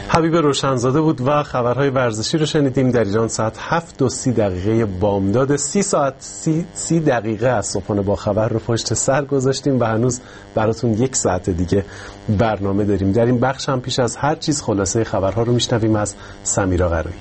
حبیب روشنزاده بود و خبرهای ورزشی رو شنیدیم. در ایران ساعت 7:30 بامداد، 30 ساعت 30 دقیقه از صبحانه با خبر رو پشت سر گذاشتیم و هنوز براتون 1 ساعت دیگه برنامه داریم. در این بخش هم پیش از هر چیز خلاصه خبرها رو میشنویم از سمیرا قرایی.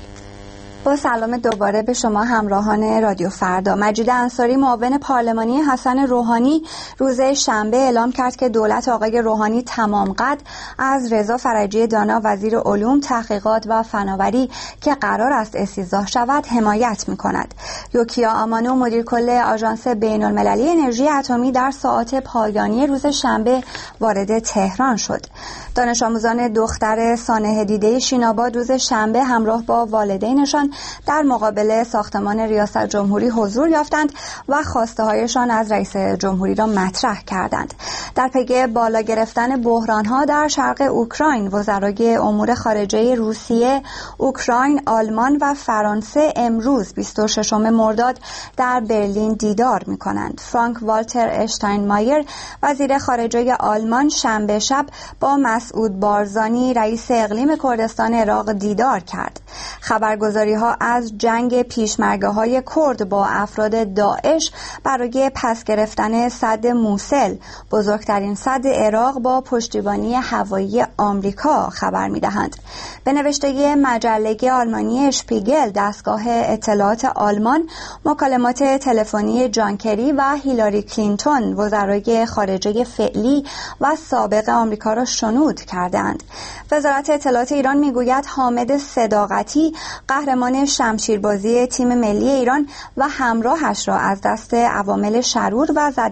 با سلام دوباره به شما همراهان رادیو فردا. مجید انصاری معاون پارلمانی حسن روحانی روز شنبه اعلام کرد که دولت آقای روحانی تمام قد از رضا فرجی دانا وزیر علوم، تحقیقات و فناوری که قرار است استیضاح شود حمایت می‌کند. یوکیا آمانو مدیر کل آژانس بین‌المللی انرژی اتمی در ساعات پایانی روز شنبه وارد تهران شد. دانش آموزان دختر سانحه دیده شیناباد روز شنبه همراه با والدینشان در مقابل ساختمان ریاست جمهوری حضور یافتند و خواسته‌هایشان از رئیس جمهوری را مطرح کردند. در پی بالا گرفتن بحران‌ها در شرق اوکراین، وزرای امور خارجه روسیه، اوکراین، آلمان و فرانسه امروز 26 مرداد در برلین دیدار می‌کنند. فرانک والتر اشتاینمایر وزیر خارجه آلمان شنبه شب با مسعود بارزانی رئیس اقلیم کردستان عراق دیدار کرد. خبرگزاری‌ها از جنگ پیشمرگه‌های کرد با افراد داعش برای پس گرفتن سد موسل، بزرگترین سد عراق با پشتیبانی هوایی آمریکا خبر می‌دهند. به نوشته مجله آلمانی اشپیگل، دستگاه اطلاعات آلمان مکالمات تلفنی جان کری و هیلاری کلینتون وزرای خارجه فعلی و سابق آمریکا را شنود کردند. وزارت اطلاعات ایران میگوید حامد صداقتی قهرمان شمشیربازی تیم ملی ایران و همراهش را از دست عوامل شرور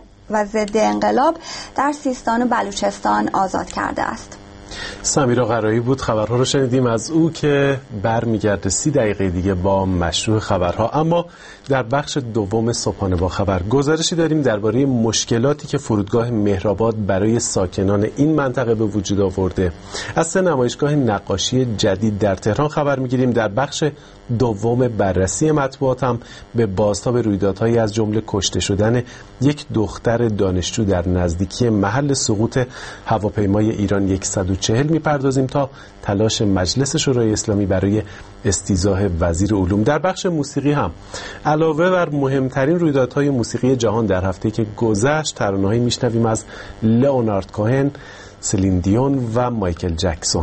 و ضد انقلاب در سیستان و بلوچستان آزاد کرده است. سمیرا قرایی بود. خبرها رو شنیدیم از او که برمیگرده 30 دقیقه دیگه با مشروع خبرها. اما در بخش دوم صبحانه با خبر گزارشی داریم درباره مشکلاتی که فرودگاه مهرآباد برای ساکنان این منطقه به وجود آورده. از 3 نمایشگاه نقاشی جدید در تهران خبر میگیریم. در بخش دوم بررسی مطبوعات هم به بازتاب رویدادهایی از جمله کشته شدن یک دختر دانشجو در نزدیکی محل سقوط هواپیمای ایران 140 میپردازیم تا تلاش مجلس شورای اسلامی برای استیضاح وزیر علوم. در بخش موسیقی هم علاوه بر مهمترین رویدادهای موسیقی جهان در هفته که گذشت، ترانه‌هایی میشنویم از لئونارد کوهن، سلین دیون و مایکل جکسون.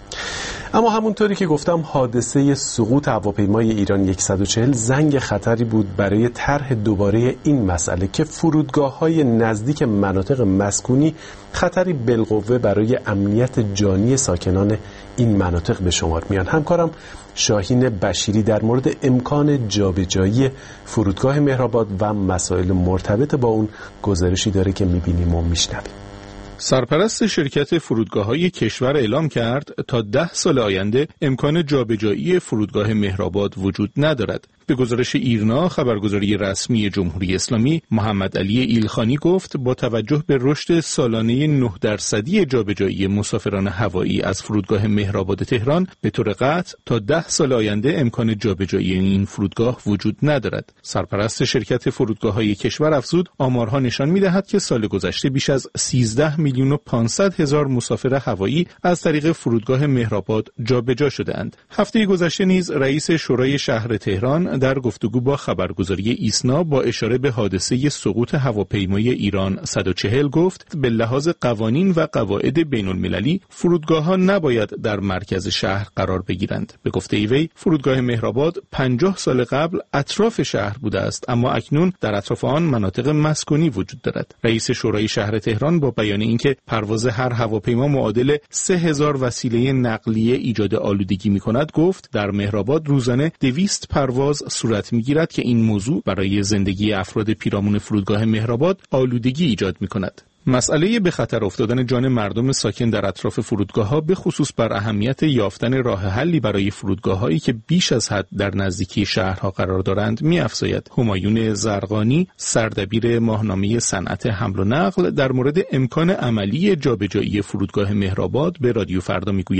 اما همونطوری که گفتم، حادثه سقوط هواپیمای ایران 140 زنگ خطری بود برای طرح دوباره این مسئله که فرودگاه‌های نزدیک مناطق مسکونی خطری بالقوه برای امنیت جانی ساکنان این مناطق به شمار میان. همکارم شاهین بشیری در مورد امکان جابجایی فرودگاه مهرآباد و مسائل مرتبط با اون گزارشی داره که می‌بینیم و میشنویم. سرپرست شرکت فرودگاه‌های کشور اعلام کرد تا 10 سال آینده امکان جابجایی فرودگاه مهرآباد وجود ندارد. به گزارش ایرنا، خبرگزاری رسمی جمهوری اسلامی، محمد علی ایلخانی گفت با توجه به رشد سالانه 9% جابجایی مسافران هوایی از فرودگاه مهرآباد تهران، به طور قطع تا 10 سال آینده امکان جابجایی این فرودگاه وجود ندارد. سرپرست شرکت فرودگاه‌های کشور افزود آمارها نشان می‌دهد که سال گذشته بیش از 13,500,000 مسافر هوایی از طریق فرودگاه مهرآباد جابجا شده‌اند. هفته گذشته نیز رئیس شورای شهر تهران در گفتگو با خبرگزاری ایسنا با اشاره به حادثه سقوط هواپیمای ایران 140 گفت به لحاظ قوانین و قواعد بین‌المللی فرودگاه‌ها نباید در مرکز شهر قرار بگیرند. به گفته وی فرودگاه مهرآباد 50 سال قبل اطراف شهر بوده است، اما اکنون در اطراف آن مناطق مسکونی وجود دارد. رئیس شورای شهر تهران با بیان اینکه پرواز هر هواپیما معادل 3000 وسیله نقلیه ایجاد آلودگی می‌کند گفت در مهرآباد روزانه 200 پرواز صورت می‌گیرد که این موضوع برای زندگی افراد پیرامون فرودگاه مهرآباد آلودگی ایجاد می‌کند. مسئله به خطر افتادن جان مردم ساکن در اطراف فرودگاه‌ها به خصوص بر اهمیت یافتن راه حلی برای فرودگاه‌هایی که بیش از حد در نزدیکی شهرها قرار دارند می‌افزاید. همایون زرقانی، سردبیر ماهنامه صنعت حمل و نقل، در مورد امکان عملی جابجایی فرودگاه مهرآباد به رادیو فردا می‌گوید: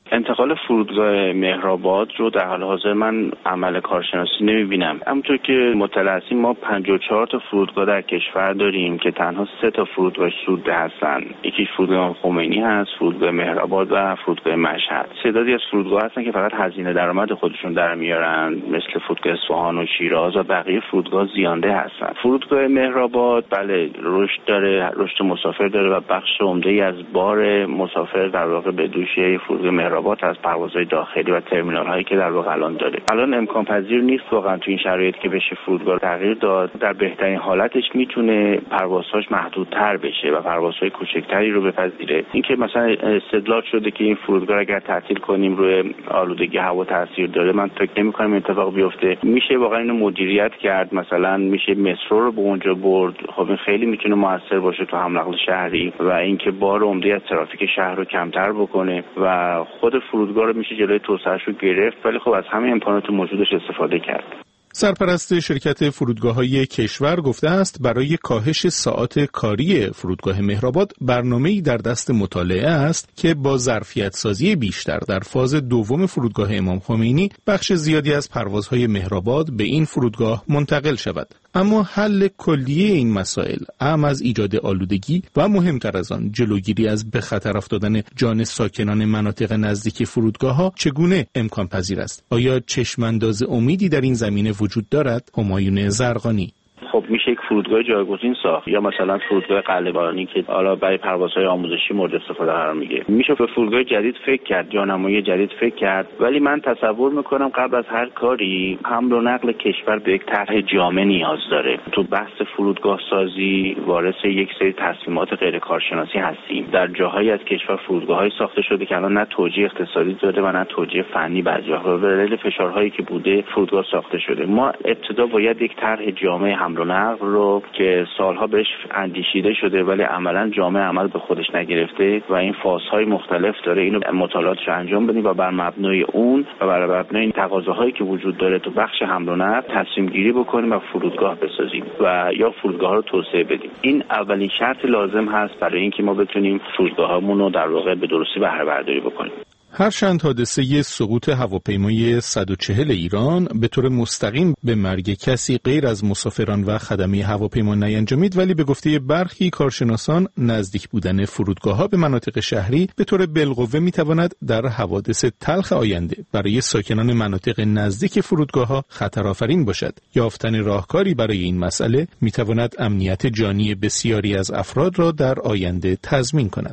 انتقال فرودگاه مهرآباد رو در حال حاضر من عمل کارشناسی نمیبینم. همونطور که مطلع هستیم ما 54 تا فرودگاه در کشور داریم که تنها 3 تا فرودگاه سودده هستن. یکی فرودگاه خمینی هست، فرودگاه مهرآباد و فرودگاه مشهد. تعدادی از فرودگاه هستن که فقط هزینه درآمد خودشون در میارن، مثل فرودگاه اصفهان و شیراز، و بقیه فرودگاه زیانده هستن. فرودگاه مهرآباد بله رشد داره، رشد مسافر داره و بخش عمده‌ای از بار مسافر در واقع به دوش فرودگاه مهرآباد از پروازهای داخلی و ترمینال هایی که در واقع الان داره. الان امکان پذیر نیست واقعا تو این شرایط که بشه فرودگاه تغییر داد. در بهترین حالتش میتونه پروازهاش محدودتر بشه و پروازهای کوچکتری رو بپذیره. اینکه مثلا استدلال شده که این فرودگاه اگر تعطیل کنیم روی آلودگی هوا تاثیر داره، من فکر نمی‌کنم این اتفاق بیفته. میشه واقعا اینو مدیریت کرد، مثلا میشه مترو رو به اونجا برد. خب این خیلی میتونه موثر باشه تو حمل و نقل شهری و اینکه بار عمده از ترافیک شهر رو کمتر بکنه و خود فرودگاه رو میشه جلوی توسعه‌اش رو گرفت، ولی خب از همه امکانات موجودش استفاده کرد. سرپرست شرکت فرودگاه‌های کشور گفته است برای کاهش ساعات کاری فرودگاه مهرآباد برنامه‌ای در دست مطالعه است که با ظرفیت‌سازی بیشتر در فاز دوم فرودگاه امام خمینی بخش زیادی از پروازهای مهرآباد به این فرودگاه منتقل شود. اما حل کلیه این مسائل، اعم از ایجاد آلودگی و مهمتر از آن جلوگیری از به خطر افتادن جان ساکنان مناطق نزدیک فرودگاه‌ها، چگونه امکان پذیر است؟ آیا چشم‌انداز امیدی در این زمینه وجود دارد؟ همایون زرقانی: خب میشه یک فرودگاه جایگزین ساخت، یا مثلا فرودگاه قلعه‌بانی که حالا برای پروازهای آموزشی مورد استفاده قرار میگیره. میشه به فرودگاه جدید فکر کرد، جانمایی جدید فکر کرد، ولی من تصور میکنم قبل از هر کاری حمل و نقل کشور به یک طرح جامع نیاز داره. تو بحث فرودگاه سازی وارث یک سری تصمیمات غیر کارشناسی هستیم. در جاهایی از کشور فرودگاه‌های ساخته شده که الان نه توجیه اقتصادی داره و نه توجیه فنی، بعضی وقتا به دلیل فشارهایی که بوده فرودگاه ساخته شده. ما ابتدا باید یک طرح جامع حمل و نقل رو که سالها بهش اندیشیده شده ولی عملاً جامع عمل به خودش نگرفته و این فازهای مختلف داره، اینو مطالعاتش انجام بدیم و بر مبنای اون و بر مبنای تقاضاهایی که وجود داره تو بخش حمل و نقل تصمیم گیری بکنیم و فرودگاه بسازیم و یا فرودگاه رو توسعه بدیم. این اولین شرط لازم هست برای اینکه ما بتونیم فرودگاهامون رو در واقع به درستی بهره برداری بکنیم. هرچند حادثه سقوط هواپیمای 140 ایران به طور مستقیم به مرگ کسی غیر از مسافران و خدمه هواپیما نینجامید، ولی به گفته برخی کارشناسان نزدیک بودن فرودگاه‌ها به مناطق شهری به طور بالقوه می‌تواند در حوادث تلخ آینده برای ساکنان مناطق نزدیک فرودگاه‌ها خطرآفرین باشد. یافتن راهکاری برای این مسئله می‌تواند امنیت جانی بسیاری از افراد را در آینده تضمین کند.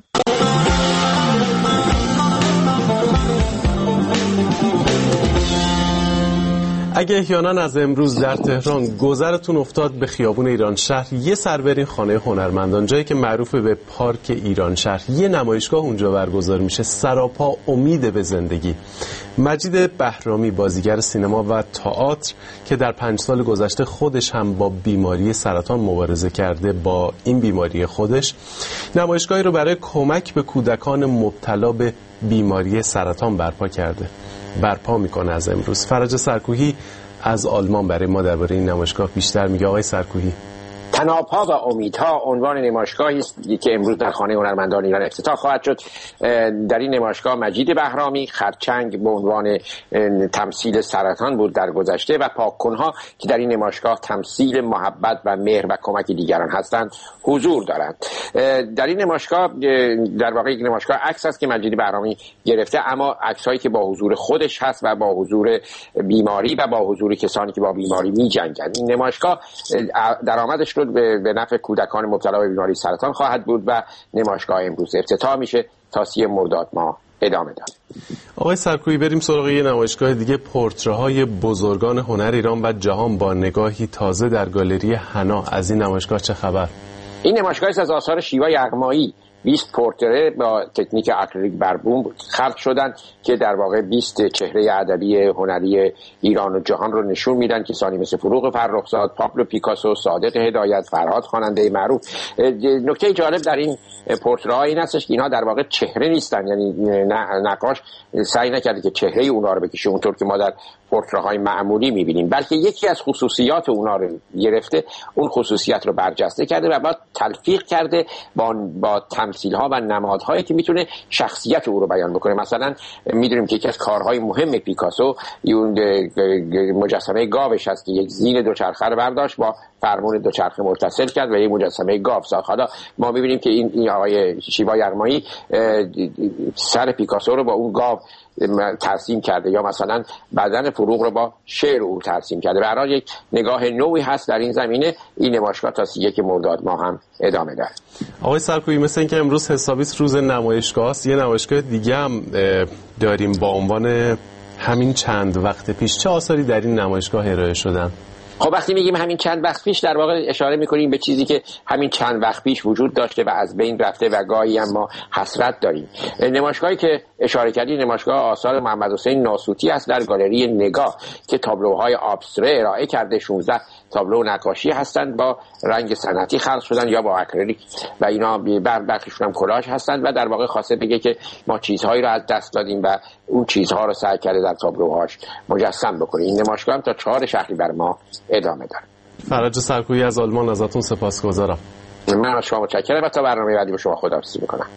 اگه احیانا از امروز در تهران گذرتون افتاد به خیابون ایران شهر، یه سر برین خانه هنرمندان، جایی که معروف به پارک ایران شهر. یه نمایشگاه اونجا برگزار میشه، سراپا امید به زندگی. مجید بهرامی، بازیگر سینما و تئاتر که در 5 سال گذشته خودش هم با بیماری سرطان مبارزه کرده، با این بیماری خودش نمایشگاهی رو برای کمک به کودکان مبتلا به بیماری سرطان برپا میکنه از امروز. فرج سرکوهی از آلمان برای ما درباره این نمایشگاه بیشتر میگه. آقای سرکوهی: تناپا و امیدها عنوان نمایشگاهی است که امروز در خانه هنرمندان ایران افتتاح خواهد شد. در این نمایشگاه مجید بهرامی خرچنگ به عنوان تمثیل سرطان بود در گذشته و پاک‌کن‌ها که در این نمایشگاه تمثیل محبت و مهر و کمک دیگران هستند حضور دارند. در این نمایشگاه در واقع یک نمایشگاه عکس است که مجید بهرامی گرفته، اما عکس‌هایی که با حضور خودش هست و با حضور بیماری و با حضور کسانی که با بیماری می‌جنگند. این نمایشگاه درآمدش رو به نفع کودکان مبتلا به بیماری سرطان خواهد بود و نمایشگاه امروز افتتاح میشه تا 30 مرداد ماه ادامه داره. آقای سرکویی بریم سراغ یه نمایشگاه دیگه، پورتره‌های بزرگان هنر ایران و جهان با نگاهی تازه در گالری حنا. از این نمایشگاه چه خبر؟ این نمایشگاه از آثار شیوا یغمایی 20 پورتره با تکنیک اکریلیک بر بوم خلق شدن که در واقع 20 چهره ادبی هنری ایران و جهان رو نشون میدن، کسانی مثل فروغ فرخزاد، پابلو پیکاسو، صادق هدایت، فرهاد خواننده معروف. نکته جالب در این پورتره‌ها این هستش که اینها در واقع چهره نیستن، یعنی نقاش سعی نکرده که چهره اونها رو بکشه اونطور که ما در پورتره‌های معمولی می‌بینیم، بلکه یکی از خصوصیات اونا رو گرفته، اون خصوصیت رو برجسته کرده و بعد تلفیق کرده با تمثیل‌ها و نمادهایی که میتونه شخصیت او رو بیان بکنه. مثلا می‌دونیم که یکی از کارهای مهم پیکاسو اون مجسمه گاوش هست که یک زین دوچرخه رو برداشت، با فرمون دوچرخه متصل کرد و یک مجسمه گاو ساخت. حالا ما می‌بینیم که این آقای شیوا یرمایی سر پیکاسو رو با اون گاو ترسیم کرده، یا مثلا بدن فروغ رو با شعر او ترسیم کرده. به هر حال یک نگاه نوعی هست در این زمینه. این نمایشگاه تا 31 مرداد ماه هم ادامه داره. آقای سرکویی، مثل اینکه امروز حسابی روز نمایشگاه است، یه نمایشگاه دیگه هم داریم با عنوان همین چند وقت پیش. چه آثاری در این نمایشگاه ارائه شدن؟ خب وقتی میگیم همین چند وقت پیش، در واقع اشاره میکنیم به چیزی که همین چند وقت پیش وجود داشته و از بین رفته و گاهی هم ما حسرت داریم. نمایشگاهی که اشاره کردی نمایشگاه آثار محمد حسین ناسوتی است در گالری نگاه که تابلوهای ابستره ارائه کرده. 16 تابلو نقاشی هستند، با رنگ سنتی خلق شدن یا با اکریلیک و اینا برخیشون هم کلاژ هستند و در واقع خواسته بگه که ما چیزهایی رو از دست دادیم و اون چیزها رو سعی کرده در تابلوهاش مجسم بکنه. این نمایشگاه هم تا 4 شهریور ماه ادامه داره. فرج سرکویی از آلمان، ازتون سپاسگزارم. من از شما متشکرم و تا برنامه بعدی با شما خداحافظی میکنم.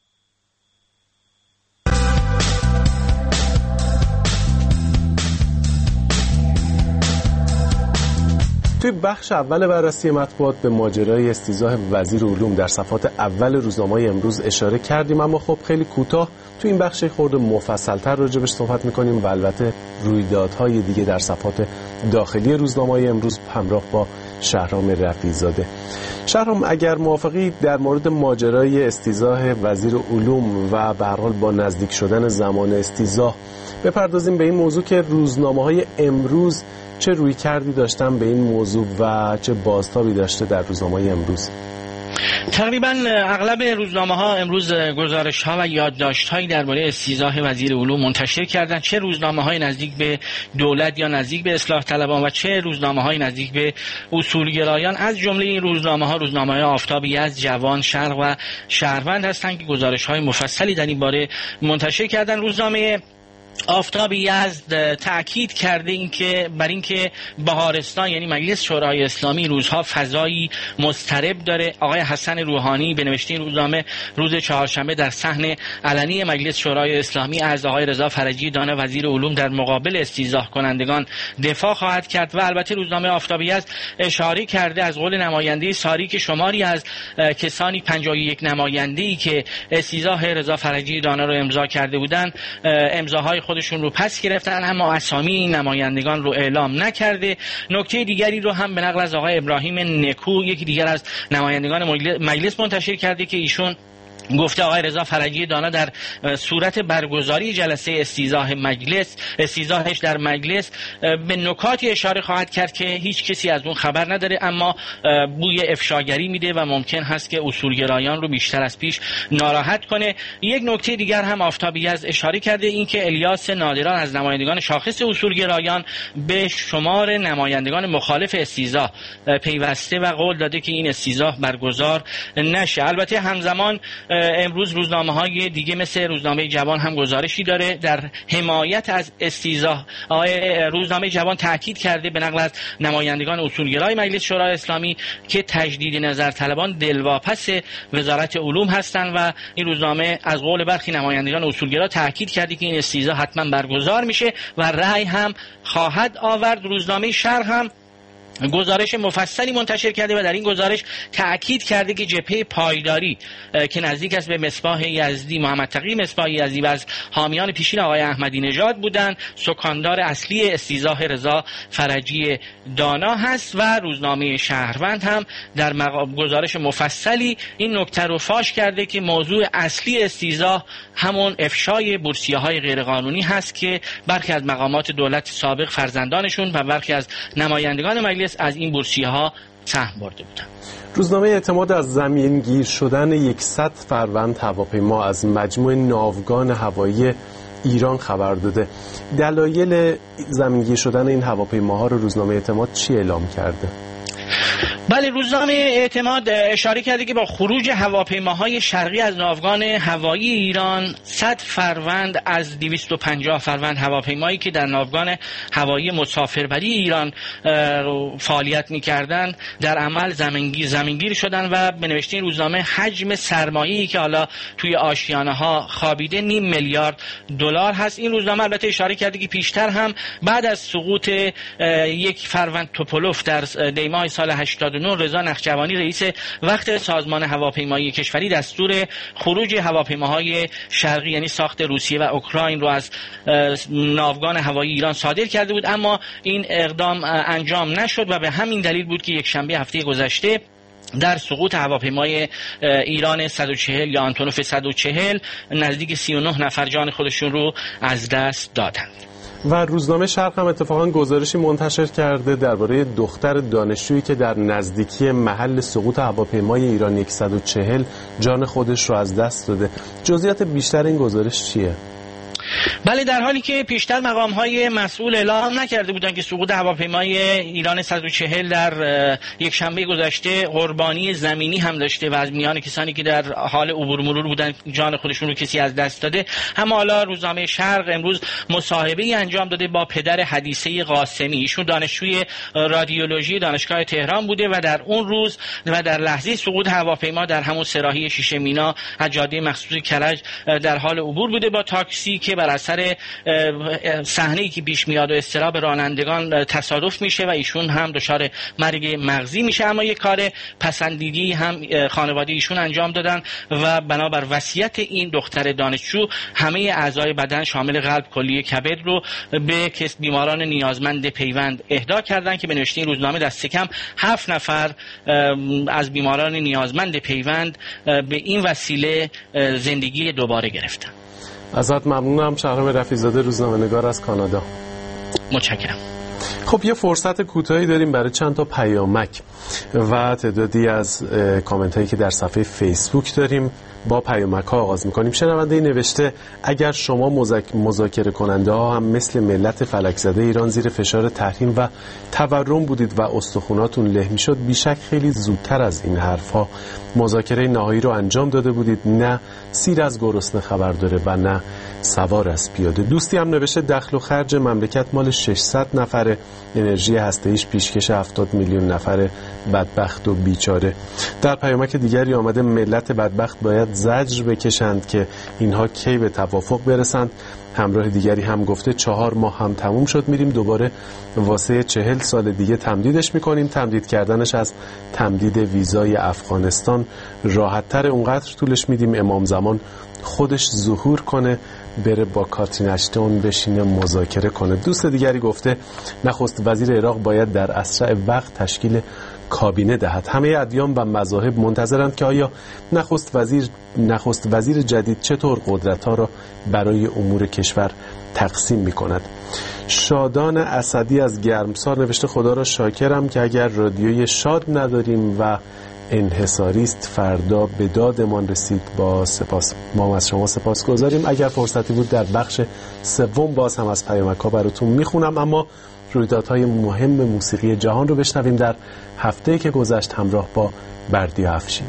توی بخش اول بررسی مطبوعات به ماجرای استیضاح وزیر علوم در صفحات اول روزنامه‌های امروز اشاره کردیم، اما خب خیلی کوتاه تو این بخش خورده مفصل‌تر راجبش صحبت می‌کنیم و البته رویدادهای دیگه در صفحات داخلی روزنامه‌های امروز همراه با شهرام رفیع‌زاده. شهرام، اگر موافقی در مورد ماجرای استیضاح وزیر علوم و به هر حال با نزدیک شدن زمان استیضاح بپردازیم به این موضوع که روزنامه‌های امروز چه رویکردی داشتن به این موضوع و چه بازتابی داشته در روزنامه‌های امروز. تقریبا اغلب روزنامه‌ها امروز گزارش‌ها و یادداشت‌هایی درباره استیضاح وزیر علوم منتشر کردند، چه روزنامه‌های نزدیک به دولت یا نزدیک به اصلاح طلبان و چه روزنامه‌های نزدیک به اصولگرایان. از جمله این روزنامه‌ها روزنامه‌های آفتاب یزد، جوان، شرق و شهروند هستند که گزارش‌های مفصلی در این باره منتشر کردند. روزنامه آفتاب یزد تأکید کرده اینکه بهارستان یعنی مجلس شورای اسلامی روزها فضایی مضطرب داره. آقای حسن روحانی به نوشته این روزنامه روز چهارشنبه در صحن علنی مجلس شورای اسلامی از آقای رضا فرجی دانا وزیر علوم در مقابل استیضاح کنندگان دفاع خواهد کرد. و البته روزنامه آفتاب یزد اشاره کرده از قول نماینده ساری که شماری از کسانی 51 نماینده‌ای که استیضاح رضا فرجی دانا رو امضا کرده بودند امضاهای خودشون رو پس گرفتن، اما اسامی این نمایندگان رو اعلام نکرده. نکته دیگری رو هم به نقل از آقای ابراهیم نکو، یکی دیگر از نمایندگان مجلس منتشر کرده که ایشون گفته آقای رضا فرجی دانا در صورت برگزاری جلسه استیضاحش در مجلس به نکاتی اشاره خواهد کرد که هیچ کسی از اون خبر نداره، اما بوی افشاگری میده و ممکن هست که اصولگرایان رو بیشتر از پیش ناراحت کنه. یک نکته دیگر هم آفتابی از اشاره کرده، این که الیاس نادران از نمایندگان شاخص اصولگرایان به شمار نمایندگان مخالف استیضاح پیوسته و قول داده که این استیضاح برگزار نشه. البته همزمان امروز روزنامه‌های دیگه مثل روزنامه جوان هم گزارشی داره در حمایت از استیضاح. روزنامه جوان تاکید کرده به نقل از نمایندگان اصولگرای مجلس شورای اسلامی که تجدید نظر طلبان دلواپس وزارت علوم هستند و این روزنامه از قول برخی نمایندگان اصولگرا تاکید کرده که این استیضاح حتما برگزار میشه و رأی هم خواهد آورد. روزنامه شرق هم گزارش مفصلی منتشر کرده و در این گزارش تأکید کرده که جبهه پایداری که نزدیک است به مصباح یزدی، محمد تقی مصباح یزدی و از حامیان پیشین آقای احمدی نژاد بودند، سکاندار اصلی استیضاح رضا فرجی دانا هست. و روزنامه شهروند هم در گزارش مفصلی این نکته رو فاش کرده که موضوع اصلی استیضاح همون افشای بورسیه‌های غیرقانونی هست که برخی از مقامات دولت سابق فرزندانشون و برخی از نمایندگان مجلس از این بورسیه‌ها سهم برده بودند. روزنامه اعتماد از زمینگیر شدن 100 فروند هواپیما از مجموع ناوگان هوایی ایران خبر داده. دلایل زمینگیر شدن این هواپیماها رو روزنامه اعتماد چی اعلام کرده؟ بله، روزنامه اعتماد اشاره کرده که با خروج هواپیماهای شرقی از ناوگان هوایی ایران 100 فروند از 250 فروند هواپیمایی که در ناوگان هوایی مسافربری ایران فعالیت می‌کردند در عمل زمینگیر شدند و به نوشته این روزنامه حجم سرمایه‌ای که حالا توی آشیانه‌ها خوابیده 0.5 میلیارد دلار هست. این روزنامه البته اشاره کرده که پیشتر هم بعد از سقوط یک فروند توپولوف در دیماه سال 89 رضا نخجوانی رئیس وقت سازمان هواپیمایی کشوری دستور خروج هواپیماهای شرقی یعنی ساخت روسیه و اوکراین رو از ناوگان هوایی ایران صادر کرده بود، اما این اقدام انجام نشد و به همین دلیل بود که یک شنبه هفته گذشته در سقوط هواپیمای ایران 140 یا آنتونوف 140 نزدیک 39 نفر جان خودشون رو از دست دادند. و روزنامه شرق هم اتفاقا گزارشی منتشر کرده درباره دختر دانشجویی که در نزدیکی محل سقوط هواپیمای ایران 140 جان خودش رو از دست داده. جزئیات بیشتر این گزارش چیه؟ بله، در حالی که پیشتر مقام‌های مسئول اعلام نکرده بودند که سقوط هواپیمای ایران 140 در یک شنبه گذشته قربانی زمینی هم داشته و از میان کسانی که در حال عبور مرور بودند جان خودشون رو کسی از دست داده، اما حالا روزنامه شرق امروز مصاحبه‌ای انجام داده با پدر حدیثه قاسمی. ایشون دانشجوی رادیولوژی دانشگاه تهران بوده و در اون روز و در لحظه سقوط هواپیما در همون سراحی شیشه مینا از جاده مخصوص کرج در حال عبور بوده با تاکسی که بر اثر صحنه‌ای که پیش میاد و اضطراب رانندگان تصادف میشه و ایشون هم دچار مرگ مغزی میشه. اما یک کار پسندیدی هم خانواده ایشون انجام دادن و بنابر وصیت این دختر دانشجو همه اعضای بدن شامل قلب، کلیه، کبد رو به بیماران نیازمند پیوند اهدا کردن که به نوشته این روزنامه دست کم 7 نفر از بیماران نیازمند پیوند به این وسیله زندگی دوباره گرفتن. ازت ممنونم. شهرام رفیع‌زاده، روزنامه‌نگار از کانادا. متشکرم. خب یه فرصت کوتاهی داریم برای چند تا پیامک و تعدادی از کامنت هایی که در صفحه فیسبوک داریم. با پیامک ها آغاز میکنیم. شنونده نوشته اگر شما مذاکره کننده ها هم مثل ملت فلک زده ایران زیر فشار تحریم و تورم بودید و استخوناتون له میشد، بیشک خیلی زودتر از این حرف ها مذاکره نهایی رو انجام داده بودید. نه سیر از گرسنه خبر داره و نه سوار از پیاده. دوستی هم نوشته دخل و خرج مملکت مال 600 نفره، انرژی هسته‌ایش پیشکش 70 میلیون نفر بدبخت و بیچاره. در پیامک دیگری آمده ملت بدبخت باید زجر بکشند که اینها کی به توافق برسند. همراه دیگری هم گفته 4 ماه هم تموم شد، میریم دوباره واسه 40 سال دیگه تمدیدش میکنیم. تمدید کردنش از تمدید ویزای افغانستان راحت‌تر، اونقدر طولش میدیم امام زمان خودش ظهور کنه، بره با کاترین اشتون بشینه مذاکره کنه. دوست دیگری گفته نخست وزیر عراق باید در اسرع وقت تشکیل کابینه دهد. همه ادیان و مذاهب منتظرند که آیا نخست وزیر جدید چطور قدرت‌ها را برای امور کشور تقسیم می‌کند. شادان اسدی از گرمسار نوشته خدا را شاکرم که اگر رادیوی شاد نداریم و انحصاری است فردا به دادمان رسید. با سپاس، ما از شما سپاس گذاریم. اگر فرصتی بود در بخش سوم باز هم از پیامک‌ها براتون میخونم، اما رویدادهای مهم موسیقی جهان رو بشنویم در هفته‌ای که گذشت همراه با بردیا افشین.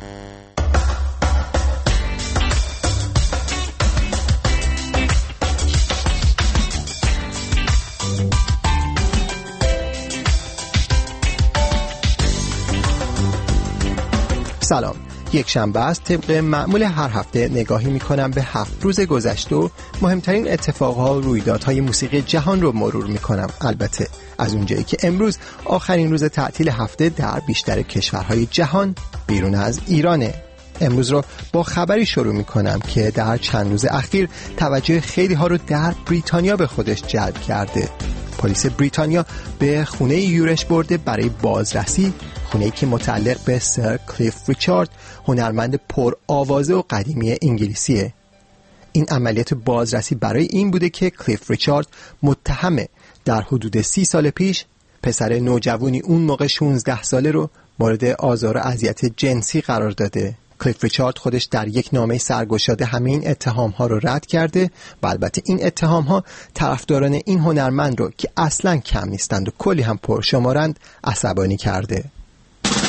سلام. یک شنبه است. طبق معمول هر هفته نگاهی میکنم به 7 روز گذشته و مهمترین اتفاقها و رویدادهای موسیقی جهان رو مرور میکنم. البته از اونجایی که امروز آخرین روز تعطیل هفته در بیشتر کشورهای جهان بیرون از ایرانه. امروز رو با خبری شروع میکنم که در چند روز اخیر توجه خیلی ها رو در بریتانیا به خودش جلب کرده. پلیس بریتانیا به خونه یورش برده برای بازرسی، خونه‌ای که متعلق به سر کلیف ریچارد، هنرمند پر آوازه و قدیمی انگلیسیه. این عملیات بازرسی برای این بوده که کلیف ریچارد متهمه در حدود 30 سال پیش پسر نوجوانی اون موقع 16 ساله رو مورد آزار و اذیت جنسی قرار داده. کلیف ریچارد خودش در یک نامه سرگشاده همه این اتهام‌ها رو رد کرده و البته این اتهام‌ها طرفداران این هنرمند رو که اصلاً کم نیستند و کلی هم پرشمارند عصبانی کرده.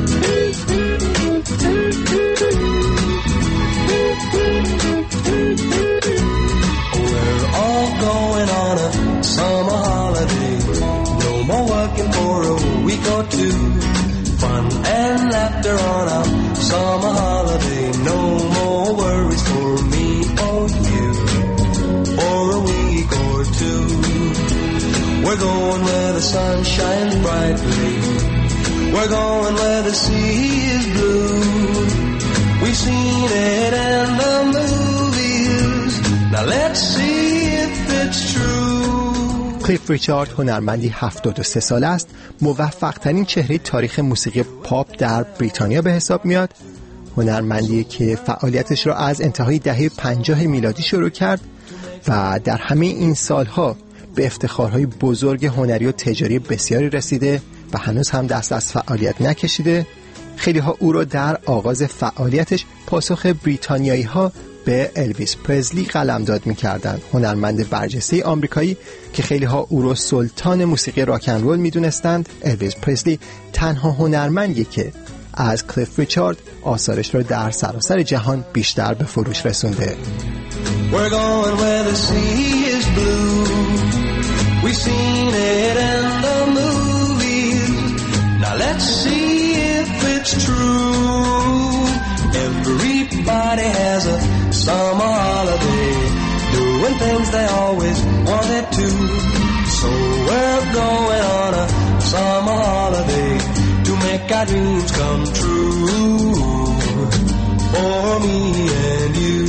We're going where the sun shines brightly. We're going where the sea is blue. We've seen it in the movies. Now let's see if it's true. کلیف ریچارد هنرمندی 73 ساله است. موفق ترین چهره تاریخ موسیقی پاپ در بریتانیا به حساب میاد. هنرمندی که فعالیتش را از انتهای دهه 50 میلادی شروع کرد و در همه این سالها به افتخارهای بزرگ هنری و تجاری بسیاری رسیده و هنوز هم دست از فعالیت نکشیده. خیلی ها او را در آغاز فعالیتش پاسخ بریتانیایی ها به الویس پرزلی قلمداد می‌کردند. هنرمند برجسته آمریکایی که خیلی ها او را سلطان موسیقی راک اند رول می‌دونستند. الویس پرزلی تنها هنرمندی که از کلیف ریچارد آثارش را در سراسر جهان بیشتر به فروش رسونده. We're going where the sea is blue. We've seen it in the movies. Now let's see if it's true. Everybody has a summer holiday, doing things they always wanted to. So we're going on a summer holiday to make our dreams come true. For me and you.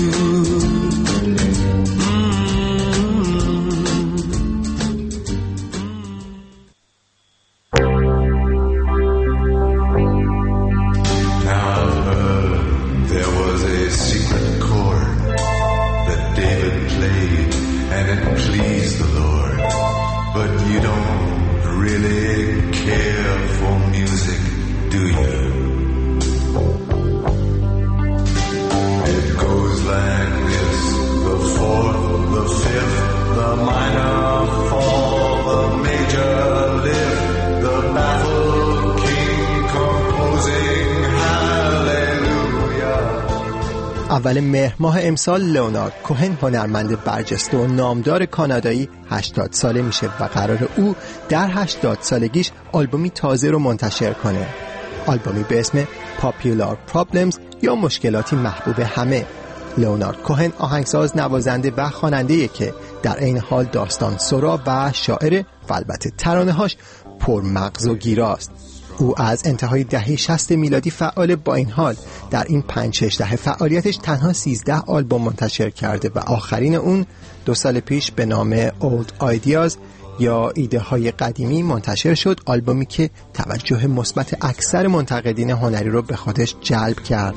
اول مهر ماه امسال لئونارد کوهن هنرمند برجسته و نامدار کانادایی 80 ساله میشه و قرار او در 80 سالگیش آلبومی تازه رو منتشر کنه. آلبومی به اسم Popular Problems یا مشکلاتی محبوب همه. لئونارد کوهن آهنگساز، نوازنده و خواننده‌ای که در این حال داستان سرا و شاعر و البته ترانه‌هاش پرمغز و گیراست. او از انتهای دهه 60 میلادی فعال، با این حال در این 5-6 دهه فعالیتش تنها 13 آلبوم منتشر کرده و آخرین اون 2 سال پیش به نام Old Ideas یا ایده های قدیمی منتشر شد، آلبومی که توجه مثبت اکثر منتقدین هنری رو به خودش جلب کرد.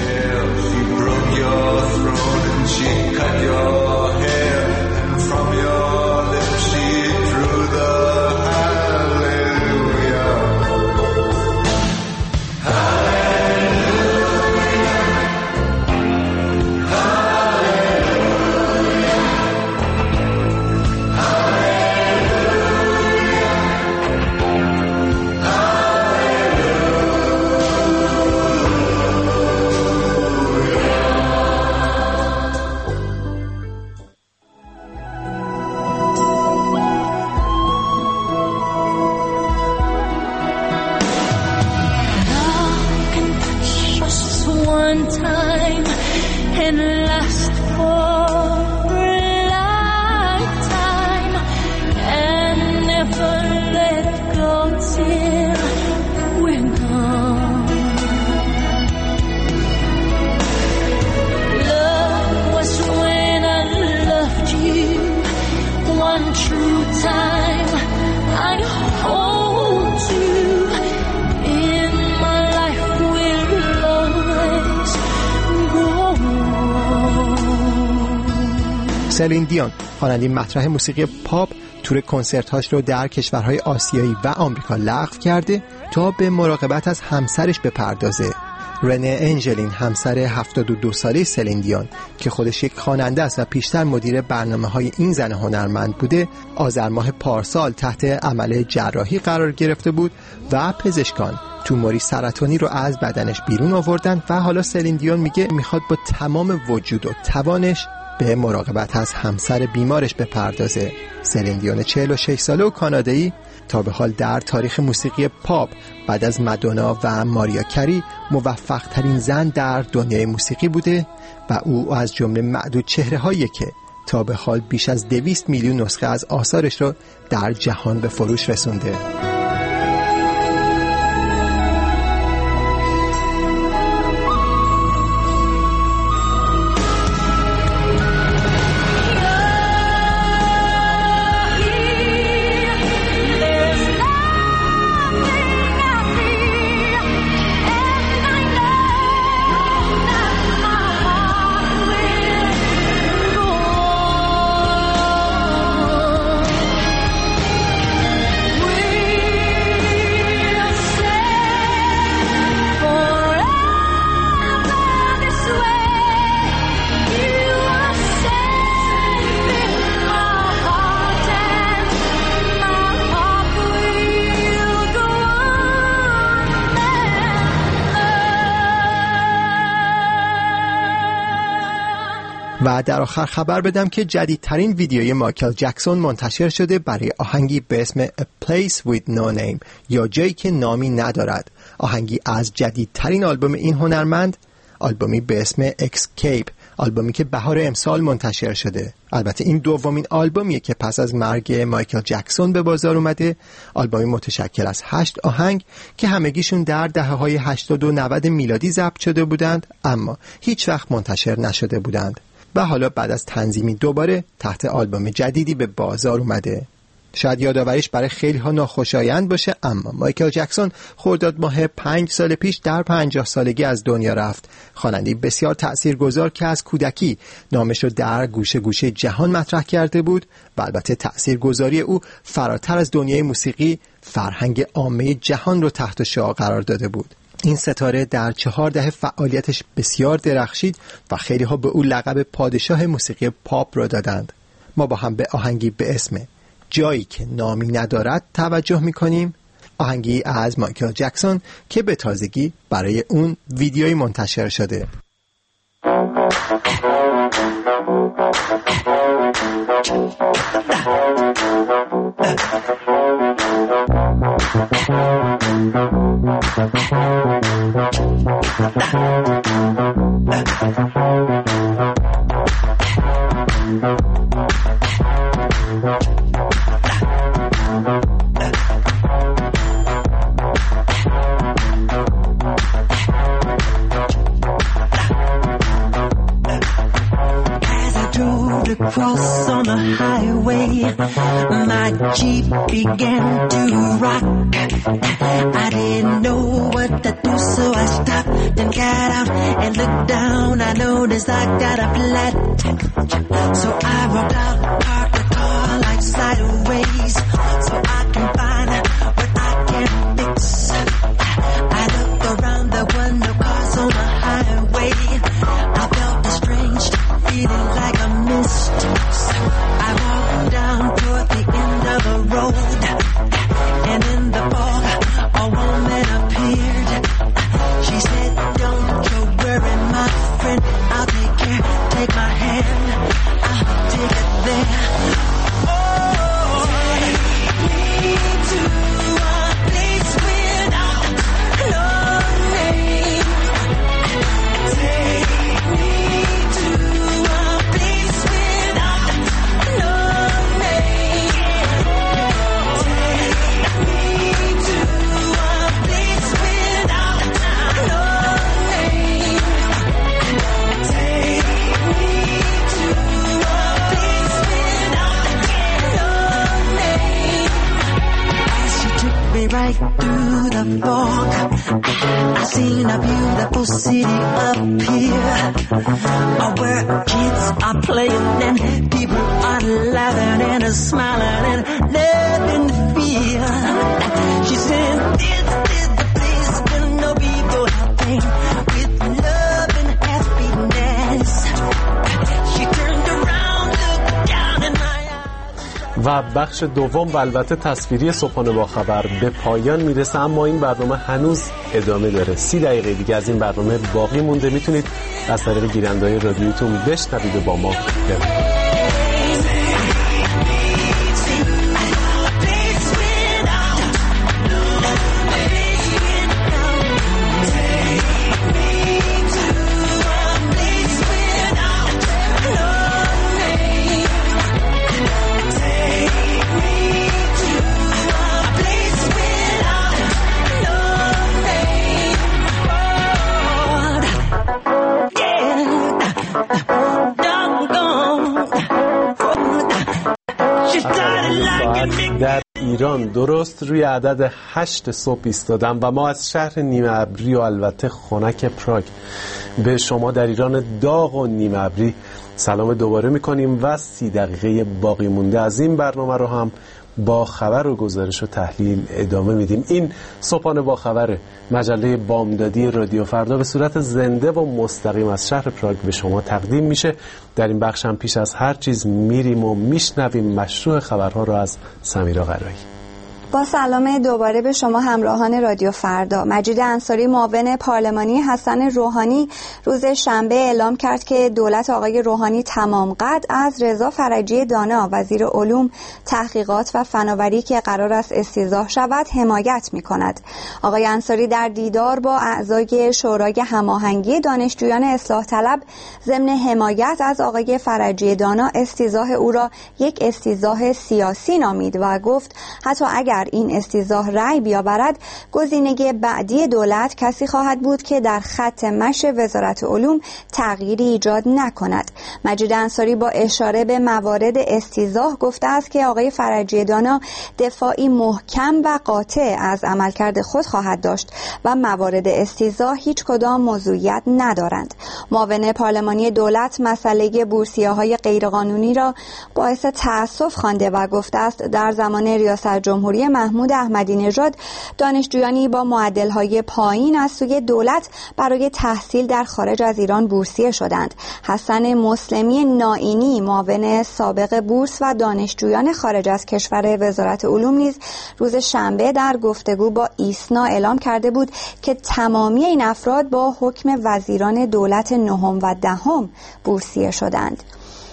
سلین دیون، خواننده مطرح موسیقی پاپ، تور کنسرت‌هاش رو در کشورهای آسیایی و آمریکا لغو کرده تا به مراقبت از همسرش بپردازه. رنه انجلین، همسر 72 ساله سلین دیون که خودش یک خواننده است و پیشتر مدیر برنامه‌های این زن هنرمند بوده، آذر ماه پارسال تحت عمل جراحی قرار گرفته بود و پزشکان توموری سرطانی رو از بدنش بیرون آوردن و حالا سلین دیون میگه میخواد با تمام وجود و توانش به مراقبت از همسر بیمارش بپردازه. سلین دیون 46 ساله و کانادایی تا به حال در تاریخ موسیقی پاپ بعد از مادونا و ماریا کری موفق ترین زن در دنیای موسیقی بوده و او از جمله معدود چهره هایی که تا به حال بیش از 200 میلیون نسخه از آثارش رو در جهان به فروش رسونده. و در آخر خبر بدم که جدیدترین ویدیوی مایکل جکسون منتشر شده برای آهنگی به اسم A Place With No Name یا جایی که نامی ندارد. آهنگی از جدیدترین آلبوم این هنرمند، آلبومی به اسم Escape، آلبومی که بهار امسال منتشر شده. البته این دومین آلبومیه که پس از مرگ مایکل جکسون به بازار اومده. آلبومی متشکل از 8 آهنگ که همگیشون در دهه‌های 80 و 90 میلادی ضبط شده بودند اما هیچ وقت منتشر نشده بودند. و حالا بعد از تنظیمی دوباره تحت آلبوم جدیدی به بازار اومده. شاید یادآوریش برای خیلی ها ناخوشایند باشه اما مایکل جکسون خرداد ماه 5 سال پیش در 50 سالگی از دنیا رفت. خواننده بسیار تأثیرگذار که از کودکی نامش رو در گوشه گوشه جهان مطرح کرده بود و البته تأثیرگذاری او فراتر از دنیای موسیقی فرهنگ عامه جهان رو تحت شعاع قرار داده بود. این ستاره در 4 دهه فعالیتش بسیار درخشید و خیلی ها به او لقب پادشاه موسیقی پاپ را دادند. ما با هم به آهنگی به اسم جایی که نامی ندارد توجه میکنیم. آهنگی از مایکل جکسون که به تازگی برای اون ویدیویی منتشر شده. Across on the highway, my Jeep began to rock. I didn't know what to do, so I stopped and got out and looked down. I noticed I got a flat, so I rolled out, parked the car like sideways, so I can find what I can fix. I looked around, there were no cars on the highway. I felt a strange feeling like a mist. I walked down toward the end of the road, and in the fog a woman appeared. She said, don't you worry, my friend, I'll take care. Take my hand, I'll take it there. Oh, take me to a place without no name. Take me to a place without no name. Take me to a place without no name. Take me to a place without no name. As she took me right through the fog, I seen a beautiful city up here, where kids are playing and people are laughing and smiling and nothing to fear. She said, this is the place where no people have pain, with love and happiness. She turned around, looked down in my eyes. و بخش دوم و البته تصویری صبحانه با خبر به پایان میرسه، اما این برنامه هنوز ادامه داره. 30 دقیقه دیگه از این برنامه باقی مونده، میتونید از طریق گیرنده‌های رادیویتون بشنوید و با ما بمونید. در ایران درست روی عدد 8 صبح ایستادم و ما از شهر نیمه ابری و البته خنک پراگ به شما در ایران داغ و نیمه ابری سلام دوباره میکنیم و 30 دقیقه باقی مونده از این برنامه رو هم با خبر و گزارش و تحلیل ادامه میدیم. این صبحانه با خبر مجله بامدادی رادیو فردا به صورت زنده و مستقیم از شهر پراگ به شما تقدیم میشه. در این بخش هم پیش از هر چیز میریم و میشنویم مشروع خبرها رو از سمیرا قرایی. با سلام دوباره به شما همراهان رادیو فردا. مجید انصاری معاون پارلمانی حسن روحانی روز شنبه اعلام کرد که دولت آقای روحانی تمام قد از رضا فرجی دانا وزیر علوم، تحقیقات و فناوری که قرار است استیضاح شود حمایت می‌کند. آقای انصاری در دیدار با اعضای شورای هماهنگی دانشجویان اصلاح طلب ضمن حمایت از آقای فرجی دانا استیضاح او را یک استیضاح سیاسی نامید و گفت حتی اگر این استیضاح رأی بیاورد گزینه بعدی دولت کسی خواهد بود که در خط مشی وزارت علوم تغییری ایجاد نکند. مجید انصاری با اشاره به موارد استیضاح گفته است که آقای فرجی دانا دفاعی محکم و قاطع از عملکرد خود خواهد داشت و موارد استیضاح هیچ کدام موضوعیت ندارند. معاون پارلمانی دولت مسئله بورسیه‌های غیرقانونی را باعث تأسف خوانده و گفته است در زمان ریاست جمهوری محمود احمدی نژاد دانشجویانی با معدل‌های پایین از سوی دولت برای تحصیل در خارج از ایران بورسیه شدند. حسن مسلمی نائینی معاون سابق بورس و دانشجویان خارج از کشور وزارت علوم نیز روز شنبه در گفتگو با ایسنا اعلام کرده بود که تمامی این افراد با حکم وزیران دولت نهم و دهم بورسیه شدند.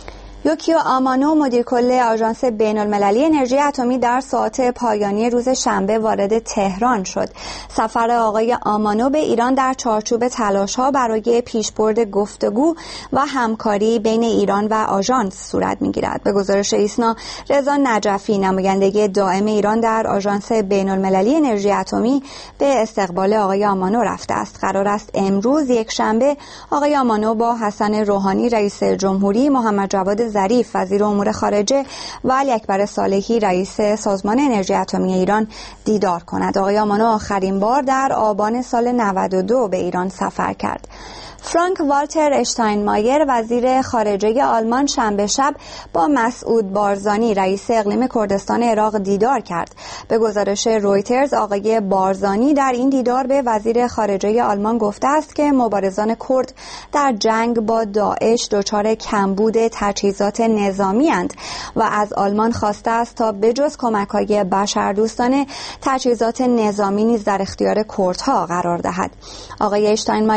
یوکیو آمانو مدیر کل آژانس بین‌المللی انرژی اتمی در ساعات پایانی روز شنبه وارد تهران شد. سفر آقای آمانو به ایران در چارچوب تلاش‌ها برای پیشبرد گفتگو و همکاری بین ایران و آژانس صورت می‌گیرد. به گزارش ایسنا، رضا نجفی نماینده دائم ایران در آژانس بین‌المللی انرژی اتمی به استقبال آقای آمانو رفته است. قرار است امروز یک شنبه آقای آمانو با حسن روحانی رئیس جمهوری، محمد جواد ظریف وزیر امور خارجه و علی اکبر صالحی رئیس سازمان انرژی اتمی ایران دیدار کند. آقای آمانو آخرین بار در آبان سال 92 به ایران سفر کرد. فرانک والتر اشتاینمایر وزیر خارجه آلمان شنبه شب با مسعود بارزانی رئیس اقلیم کردستان عراق دیدار کرد. به گزارش رویترز آقای بارزانی در این دیدار به وزیر خارجه آلمان گفته است که مبارزان کرد در جنگ با داعش دچار کمبود تجهیزات نظامی اند و از آلمان خواسته است تا بجز کمک‌های بشردوستانه تجهیزات نظامی نیز در اختیار کردها قرار دهد. آقای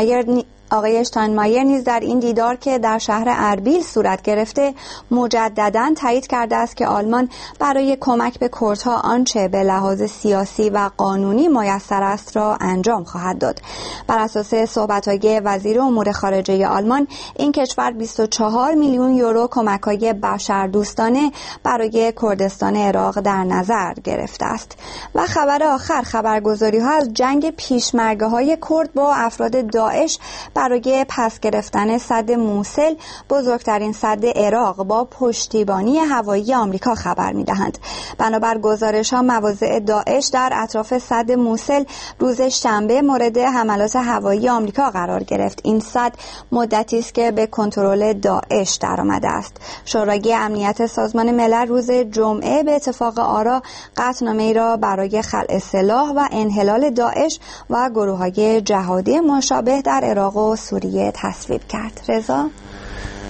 اشتاینمایر نیز در این دیدار که در شهر اربیل صورت گرفته مجدداً تایید کرده است که آلمان برای کمک به کردها آنچه به لحاظ سیاسی و قانونی میسر است را انجام خواهد داد. بر اساس صحبت‌های وزیر امور خارجه آلمان، این کشور 24 میلیون یورو کمک‌های بشردوستانه برای کردستان عراق در نظر گرفته است. و خبر آخر، خبرگزاری‌ها از جنگ پیشمرگه‌های کرد با افراد داعش برای پس گرفتن سد موصل، بزرگترین سد عراق، با پشتیبانی هوایی آمریکا خبر می‌دهند. بنابر گزارش‌ها مواضع داعش در اطراف سد موصل روز شنبه مورد حملات هوایی آمریکا قرار گرفت. این سد مدتی است که به کنترل داعش درآمده است. شورای امنیت سازمان ملل روز جمعه به اتفاق آرا قطعنامه‌ای را برای خلع سلاح و انحلال داعش و گروه‌های جهادی مشابه در عراق و سوریه تصویب کرد. رضا؟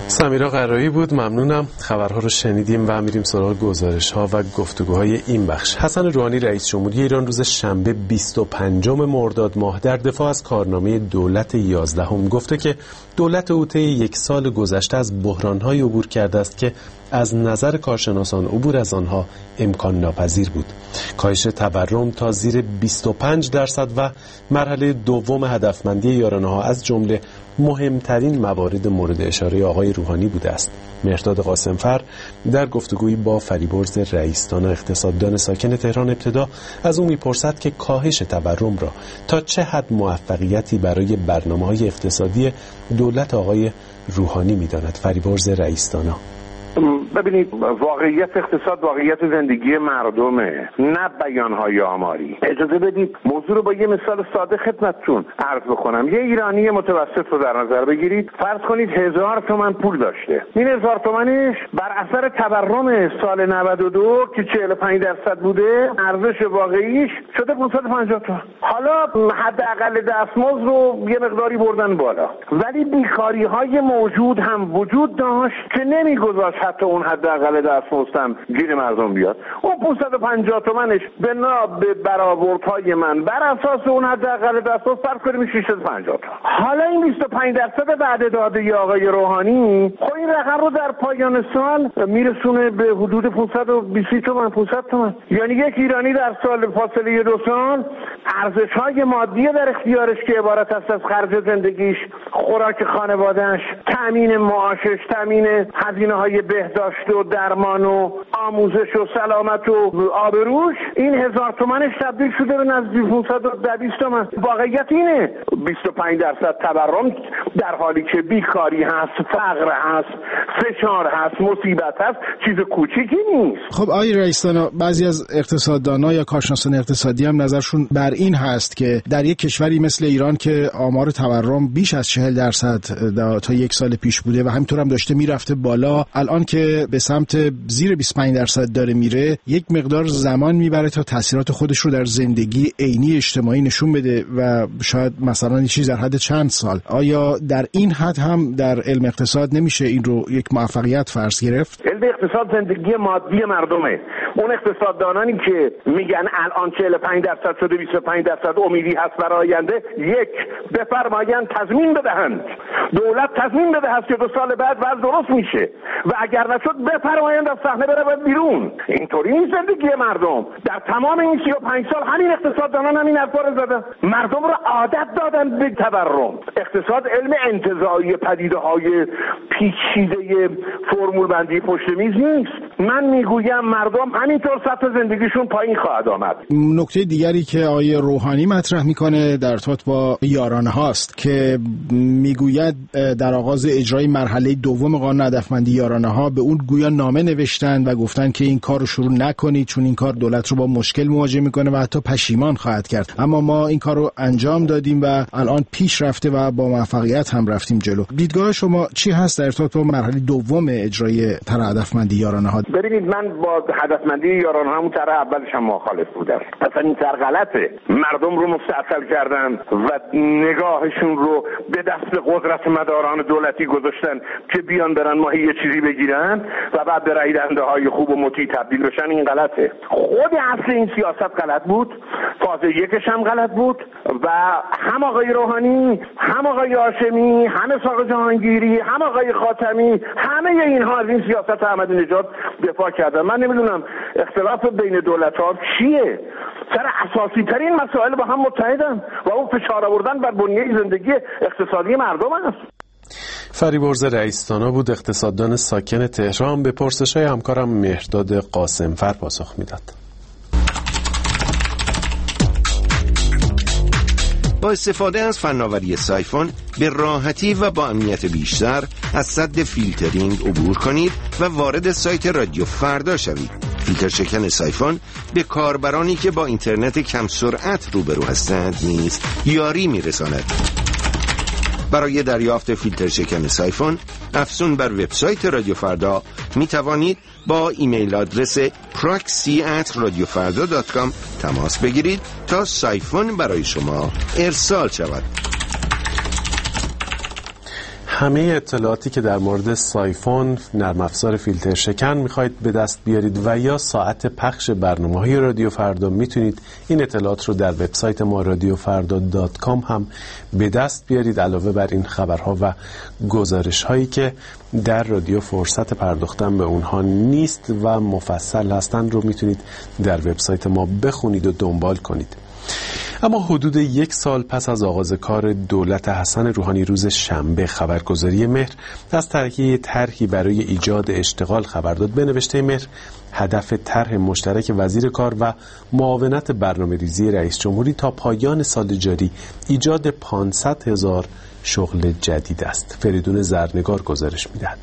سمیرا قرایی بود. ممنونم. خبرها رو شنیدیم و میریم سراغ گزارش‌ها و گفتگوهای این بخش. حسن روحانی رئیس جمهوری ایران روز شنبه 25 مرداد ماه در دفاع از کارنامه دولت 11 گفته که دولت او طی یک سال گذشته از بحران‌های عبور کرده است که از نظر کارشناسان عبور از آنها امکان ناپذیر بود. کاهش تورم تا زیر 25% و مرحله دوم هدفمندی یارانه‌ها از جمله مهمترین موارد مورد اشاره آقای روحانی بوده است. مهرداد قاسمفر در گفتگویی با فریبرز رئیس‌دانا اقتصاددان ساکن تهران ابتدا از او می‌پرسد که کاهش تورم را تا چه حد موفقیتی برای برنامه‌های اقتصادی دولت آقای روحانی می‌داند. فریبرز رئیس‌دانا: ببینید، واقعیت اقتصاد واقعیت زندگی مردمه، نه بیانهای آماری. اجازه بدید موضوع رو با یه مثال ساده خدمتتون عرض بکنم. یه ایرانی متوسط رو در نظر بگیرید، فرض کنید 1000 تومان پول داشته. این 1000 تومانش بر اثر تورم سال 92 که 45% بوده، ارزش واقعیش شده 550 تومان. حالا حداقل دستمزد رو یه مقداری بردن بالا، ولی بیکاری‌های موجود هم وجود داشت که نمیگذاشت حتی اون حداقل دستمزد گیر مردم بیاد. اون 550 تومنش به برآوردهای من بر اساس اون حداقل دستمزد فرض کنیم 650 تومن. حالا این 25% وعده داده آقای روحانی، خب این رقم رو در پایان سال میرسونه به حدود 520 تومن، 500 تومن. یعنی یک ایرانی در سال فاصله 2 سال ارزش‌های مادی در اختیارش که عبارت است از خرج زندگیش، خوراک خانواده‌اش، تامین معاشش، تامین هزینه‌های بهداشت و درمان و آموزش و سلامت و آبروش، این 1000 تومنش تبدیل شده به نزدیک 520 تومن. واقعیت اینه 25% تورم در حالی که بیکاری هست، فقر هست، فشار هست، مصیبت هست، چیز کوچیکی نیست. خب آقای رئیس‌دانا، بعضی از اقتصاددان‌ها یا کارشناسان اقتصادی هم نظرشون بر این هست که در یک کشوری مثل ایران که آمار تورم بیش از 40% تا یک سال پیش بوده و همینطور هم داشته میرفته بالا، الان که به سمت زیر 25% داره میره، یک مقدار زمان میبره تا تاثیرات خودش رو در زندگی عینی اجتماعی نشون بده و شاید مثلا یه چیز در حد چند سال. آیا در این حد هم در علم اقتصاد نمیشه این رو یک موفقیت فرض گرفت؟ علم اقتصاد زندگی مادی مردمه. اون اقتصاددانانی که میگن الان 45% شده 25% امیدی هست برای آینده، یک بفرمایند تضمین بدهند، دولت تضمین بدهد که 2 سال بعد وضع درست میشه و اگر نشد بفرمایند از صحنه بره بیرون. اینطوری این زندگی مردم. در تمام این 35 سال همین اقتصاددانان همین حرفا رو زدن، مردم رو عادت دادن به تورم. اقتصاد علم انتزاعی پدیده‌های پیچیده فرمول بندی پشت میز نیست. من میگویم مردم همینطور سطح زندگیشون پایین خواهد آمد. نکته دیگری که آقای روحانی مطرح میکنه در ارتباط با یارانه هاست که میگوید در آغاز اجرای مرحله دوم قانون هدفمندی یارانه ها به اون گویا نامه نوشتن و گفتن که این کار رو شروع نکنید چون این کار دولت رو با مشکل مواجه میکنه و حتی پشیمان خواهد کرد. اما ما این کار رو انجام دادیم و الان پیش رفته و با موفقیت هم رفتیم جلو. دیدگاه شما چی هست در ارتباط با مرحله دوم اجرای طرح هدفمندی یارانه ها؟ ببینید، من با هدفمندی یارانه ها طرح اولش هم مخالف بودم. اصلا این طرح غلطه. مردم رو مستعصل کردن و نگاهشون رو به دست قدرت مداران دولتی گذاشتن که بیان برن ماهی یه چیزی بگیرن و بعد به رای دهنده های خوب و مطیع تبدیل بشن. این غلطه. خود اصل این سیاست غلط بود، فاز یکش هم غلط بود و هم آقای روحانی، هم آقای هاشمی، هم اسحاق جهانگیری، هم آقای خاتمی، همه اینها از این سیاست احمدی نژاد دفاع کردن. من نمیدونم اختلاف بین دولت‌ها چیه؟ سر اساسی ترین مسائل با هم متحدن و اون فشار آوردن بر بنیه زندگی اقتصادی مردم است. فریبرز رئیس‌دانا بود، اقتصاددان ساکن تهران. به پرسش‌های همکارم مهرداد قاسمفر پاسخ میداد. با استفاده از فناوری سایفون به راحتی و با امنیت بیشتر از سد فیلترینگ عبور کنید و وارد سایت رادیو فردا شوید. فیلتر شکن سایفون به کاربرانی که با اینترنت کم سرعت روبرو هستند نیز یاری میرساند. برای دریافت فیلتر شکن سایفون افزون بر وبسایت رادیو فردا می توانید با ایمیل آدرس proxy@radiofarda.com تماس بگیرید تا سایفون برای شما ارسال شود. همه اطلاعاتی که در مورد سایفون، نرم افزار فیلتر شکن میخواید به دست بیارید و یا ساعت پخش برنامه‌های رادیو فردا، میتونید این اطلاعات رو در وبسایت ما radiofarda.com هم به دست بیارید. علاوه بر این خبرها و گزارش‌هایی که در رادیو فرصت پرداختن به اونها نیست و مفصل هستند رو میتونید در وبسایت ما بخونید و دنبال کنید. اما حدود 1 سال پس از آغاز کار دولت حسن روحانی روز شنبه، خبرگزاری مهر از تهیه طرحی برای ایجاد اشتغال خبر داد. به نوشته مهر، هدف طرح مشترک وزیر کار و معاونت برنامه‌ریزی رئیس جمهوری تا پایان سال جاری ایجاد 500,000 شغل جدید است. فریدون زرنگار گزارش می‌دهد.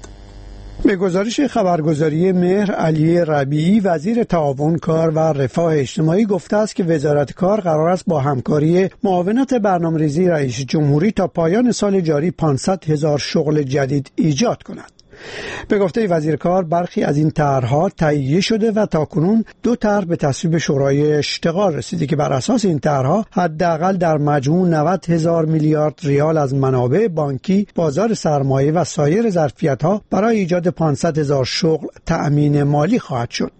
به گزارش خبرگزاری مهر، علی ربیعی وزیر تعاون کار و رفاه اجتماعی گفته است که وزارت کار قرار است با همکاری معاونت برنامه‌ریزی رئیس جمهوری تا پایان سال جاری 500,000 شغل جدید ایجاد کند. به گفته وزیر کار، برخی از این طرح‌ها تهیه شده و تاکنون 2 طرح به تصویب شورای اشتغال رسیده که بر اساس این طرح‌ها حداقل در مجموع 90,000 میلیارد ریال از منابع بانکی، بازار سرمایه و سایر ظرفیت‌ها برای ایجاد 500,000 شغل تأمین مالی خواهد شد.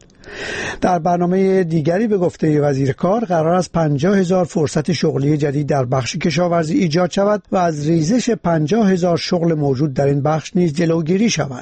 در برنامه دیگری به گفته وزیر کار، قرار است 50,000 فرصت شغلی جدید در بخش کشاورزی ایجاد شود و از ریزش 50,000 شغل موجود در این بخش نیز جلوگیری شود.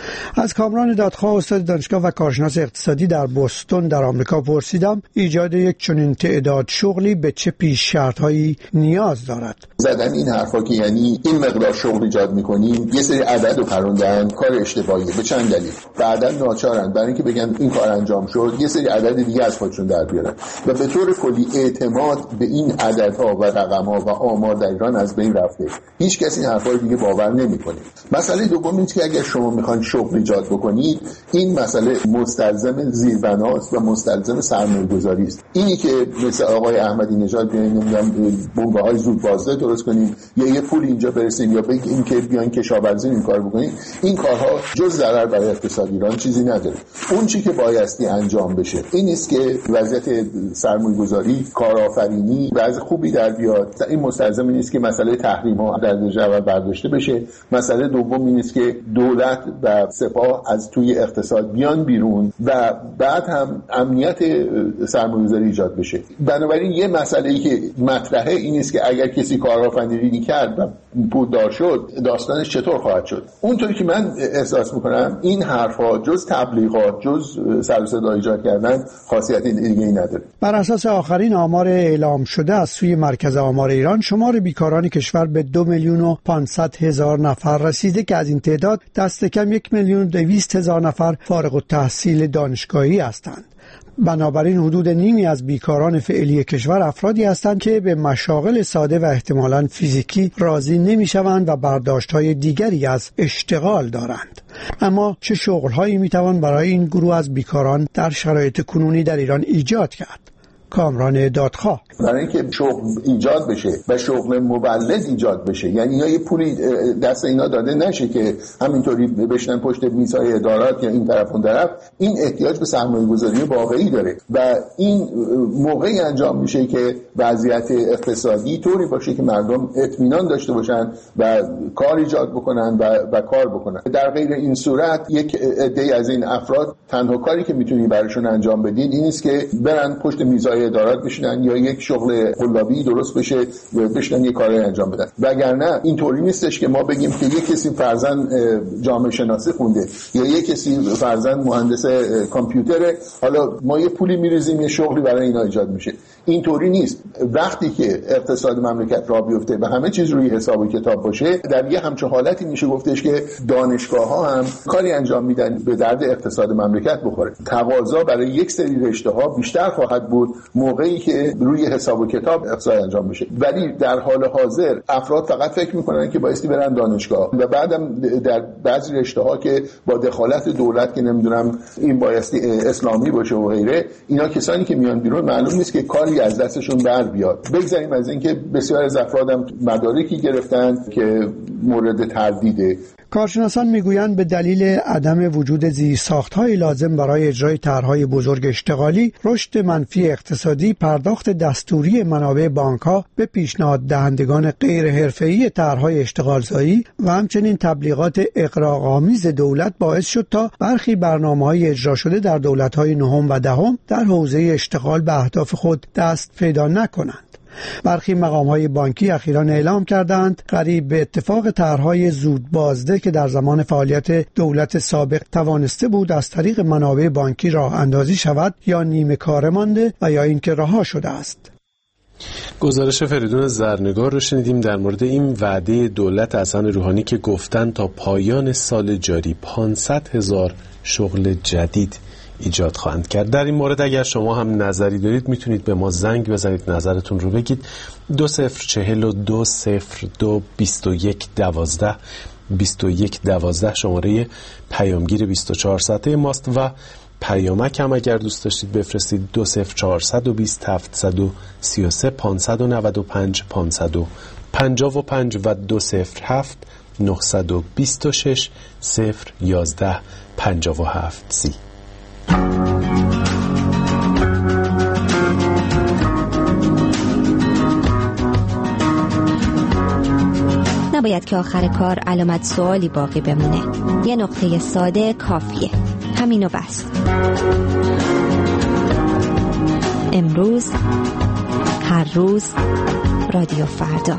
از کامران دادخواه، استاد دانشگاه و کارشناس اقتصادی در بوستون در آمریکا پرسیدم ایجاد یک چنین تعداد شغلی به چه پیش شرط‌هایی نیاز دارد. زدن این حرفا که یعنی این مقدار شغل ایجاد می‌کنیم، یه سری عدد رو پروندن، کار اشتباهیه. به چند دلیل. بعداً ناچارن برای اینکه بگن این کار انجام شد، یه سری عدد دیگه از خودشون در بیارن و به طور کلی اعتماد به این عددها و رقم‌ها و آمار در ایران از بین رفته. هیچ کسی این حرفا رو دیگه باور نمی‌کنه. مسئله دوم اینه که اگر شما می‌خواید شغل ایجاد بکنید، این مسئله مستلزم زیربناست و مستلزم سرمایه‌گذاری است. اینی که مثل آقای احمدی نژاد بیاین نمیدونم بنگاه‌های زود بازده درست کنیم یا یه پول اینجا برسیم یا بگیم که بیاین کشاورزی این کار بکنیم، این کارها جز ضرر برای اقتصاد ایران چیزی نداره. اون چیزی که بایستی انجام بشه این است که وضعیت سرمایه‌گذاری، کارآفرینی وضع خوبی در بیاد. این مستلزم نیست که مسئله تحریم‌ها در درجه اول برداشته بشه. مسئله دوم این است که دولت و سپاه از توی اقتصاد بیان بیرون و بعد هم امنیت سرمایه‌گذاری ایجاد بشه. بنابراین یه مسئله‌ای که مطرحه این است که اگر کسی کارآفرینی کرد و پولدار شد، داستانش چطور خواهد شد. اونطوری که من احساس می‌کنم این حرفا جز تبلیغات، جز سر و صدا ایجاد کردن خاصیت دیگه‌ای نداره. بر اساس آخرین آمار اعلام شده از سوی مرکز آمار ایران، شمار بیکاران کشور به 2,500,000 نفر رسیده که از این تعداد دست کم 1,200,000 نفر فارغ التحصیل دانشگاهی هستند. بنابراین حدود نیمی از بیکاران فعلی کشور افرادی هستند که به مشاغل ساده و احتمالاً فیزیکی راضی نمی‌شوند و برداشت‌های دیگری از اشتغال دارند. اما چه شغل‌هایی می‌توان برای این گروه از بیکاران در شرایط کنونی در ایران ایجاد کرد؟ کامران دادخواه: برای اینکه شغل ایجاد بشه و شغل مولد ایجاد بشه، یعنی یه پولی دست اینا داده نشه که همینطوری بشنن پشت میزهای ادارات یا این طرف اون طرف. این احتیاج به سرمایه‌گذاری واقعی داره و این موقعی انجام میشه که وضعیت اقتصادی طوری باشه که مردم اطمینان داشته باشن و کار ایجاد بکنن و کار بکنن. در غیر این صورت یک عده از این افراد تنها کاری که میتونی براشون انجام بدین این است که برن پشت میزهای ادارات بشینن یا یک شغل قلابی درست بشه و بشینن یه کاری انجام بدن. وگرنه اینطوری نیستش که ما بگیم که یک کسی فرضاً جامعه شناسی خونده یا یک کسی فرضاً مهندس کامپیوتره، حالا ما یه پولی میریزیم یه شغلی برای اینا ایجاد میشه. اینطوری نیست. وقتی که اقتصاد مملکت راه بیفته و همه چیز روی حساب و کتاب باشه، در یه همچین حالتی میشه گفتش که دانشگاه‌ها هم کاری انجام میدن به درد اقتصاد مملکت بخوره. تقاضا برای یک سری رشته‌ها بیشتر خواهد بود موقعی که روی حساب و کتاب اقتصاد انجام بشه. ولی در حال حاضر افراد فقط فکر میکنن که بایستی برن دانشگاه و بعدم در بعضی رشته‌ها که با دخالت دولت که نمیدونم این بایستی اسلامی باشه و غیره، اینا کسانی که میان بیرون معلوم نیست که کاری از دستشون بر بیاد. بگذاریم از اینکه بسیار از افرادم مدارکی گرفتن که مورد تردیده. کارشناسان میگویند به دلیل عدم وجود زیرساخت‌های لازم برای اجرای طرح‌های بزرگ اشتغالی، رشد منفی اقتصادی، پرداخت دستوری منابع بانک‌ها به پیشنهاد دهندگان غیر حرفه‌ای طرح‌های اشتغالزایی و همچنین تبلیغات اغراق‌آمیز دولت باعث شد تا برخی برنامه‌های اجرا شده در دولت‌های نهم و دهم در حوزه اشتغال به اهداف خود دست پیدا نکنند. برخی مقام‌های بانکی اخیراً اعلام کردند قریب به اتفاق طرح‌های زود بازده که در زمان فعالیت دولت سابق توانسته بود از طریق منابع بانکی راه اندازی شود یا نیمه کاره مانده و یا اینکه رها شده است. گزارش فریدون زرنگار رو شنیدیم در مورد این وعده دولت حسن روحانی که گفتن تا پایان سال جاری 500,000 شغل جدید ایجاد خواهند کرد. در این مورد اگر شما هم نظری دارید میتونید به ما زنگ بزنید، نظرتون رو بگید. 20422112 شماره پیامگیر 24 ساعته ماست و پیامک هم اگر دوست داشتید بفرستید 20420 595 555 و 207 926 011 57 نباید که آخر کار علامت سوالی باقی بمونه. یه نقطه ساده کافیه. همینو بس. امروز، هر روز، رادیو فردا.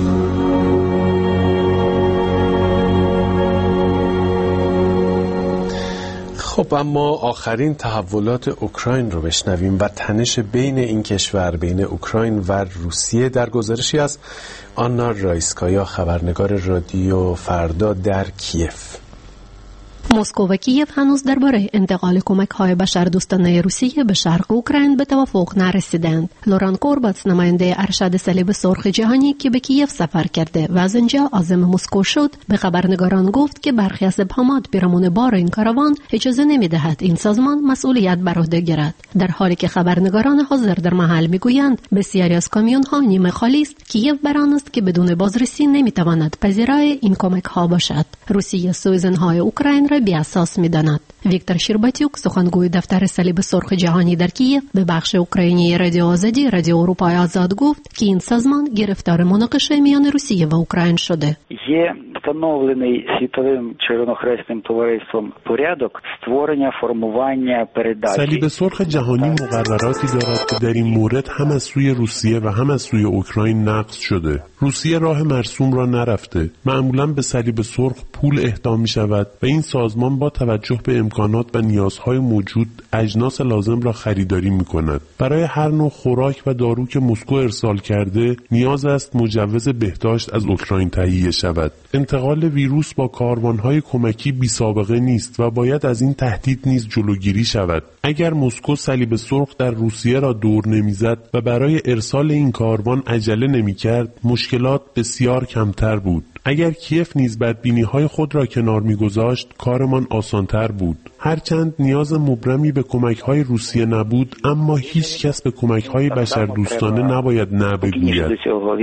خب اما آخرین تحولات اوکراین رو بشنویم و تنش بین این کشور، بین اوکراین و روسیه در گزارشی از آنا رایسکایا، خبرنگار رادیو فردا در کیف. مسکو و کیف هنوز درباره انتقال کمک‌های بشردوستانه روسیه به شرق اوکراین به توافق نرسیدند. لوران کورباتس، نماینده ارشد صلیب سرخ جهانی که به کیف سفر کرده و از اینجا عازم مسکو شد، به خبرنگاران گفت که برخی از ابهامات پیرامون بار این کاروان اجازه نمی‌دهد این سازمان مسئولیت بر عهده گیرد. در حالی که خبرنگاران حاضر در محل می‌گویند بسیاری از کامیون‌ها نیمه خالی است، کیف بر آن است که بدون بازرسی نمی‌تواند پذیرای این کمک‌ها باشد. روسیه سوءظن‌های اوکراین را بی‌اساس می‌داند. ویکتور شیرباتیوک، سخنگوی دفتر صلیب سرخ جهانی در کیف، به بخش اوکراینی رادیو آزادی، رادیو اروپای آزاد گفت که این سازمان گرفتار مناقشه میان روسیه و اوکراین شده. Встановлений світовим червонохресним товариством порядок створення формування передачі. صلیب سرخ جهانی مقرراتی دارد که در این مورد هم از سوی روسیه و هم از سوی اوکراین نقض شده. روسیه راه مرسوم را نرفته. معمولاً به صلیب سرخ پول اهدا می شود و این سازمان با توجه به امکانات و نیازهای موجود اجناس لازم را خریداری می کند. برای هر نوع خوراک و دارو که مسکو ارسال کرده نیاز است مجوز بهداشت از اوکراین تهیه شود. انتقال ویروس با کاروانهای کمکی بی سابقه نیست و باید از این تهدید نیز جلوگیری شود. اگر مسکو صلیب سرخ در روسیه را دور نمیزد و برای ارسال این کاروان عجله نمیکرد، مشکلات بسیار کمتر بود. اگر کیف نیز بدبینی‌های خود را کنار می‌گذاشت، کارمان آسان‌تر بود. هرچند نیاز مبرمی به کمک‌های روسیه نبود، اما هیچ کس به کمک‌های بشردوستانه نباید نه بگوید.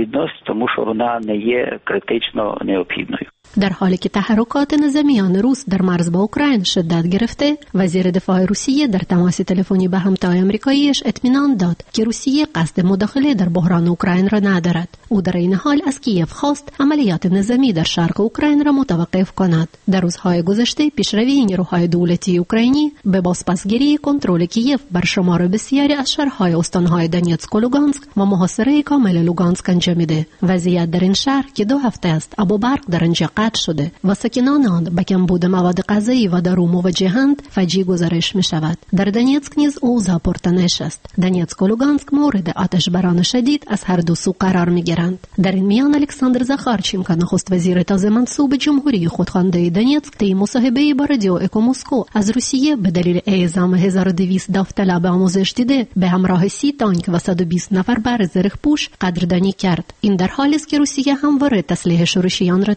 در حالی که تحرکات نظامیان روس در مرز با اوکراین شدت گرفته، وزیر دفاع روسیه در تماس تلفنی به همتای آمریکاییش اطمینان داد که روسیه قصد مداخله در بحران اوکراین را ندارد. او در این حال از کیف خواست عملیات نظامی در شرق اوکراین را متوقف کند. در روزهای گذشته پیشروی نیروهای دولتی اوکراینی به بازپسگیری کنترل کیف بر شمار بسیاری از شهرهای استانهای دونیتسک و لوگانسک و محاصره کامل لوگانسک انجامیده. وضعیت در این شهر که 2 هفته است آب و برق در آنجا قطع شده و ساکنان آن به کمبود مواد غذایی و دارو مواجهند، فجیع گزارش می شود. در دونیتسک نیز اوضاع پرتنش است. دونیتسک و لوگانسک مورد آتشباران شدید از هر دو سو قرار می گیرند. در این میان الکساندر زاخارچنکو، نخست وزیر تازه منصوب جمهوری خودخوانده دونیتسک، طی مصاحبه‌ای با رادیو اکو مسکو از روسیه به دلیل اعزام 1200 داوطلب آموزش دیده به همراه 30 تانک و 120 نفر بر زره‌پوش قدردانی کرد. این در حالی است که روسیه همواره تسلیح شورشیان را تکذیب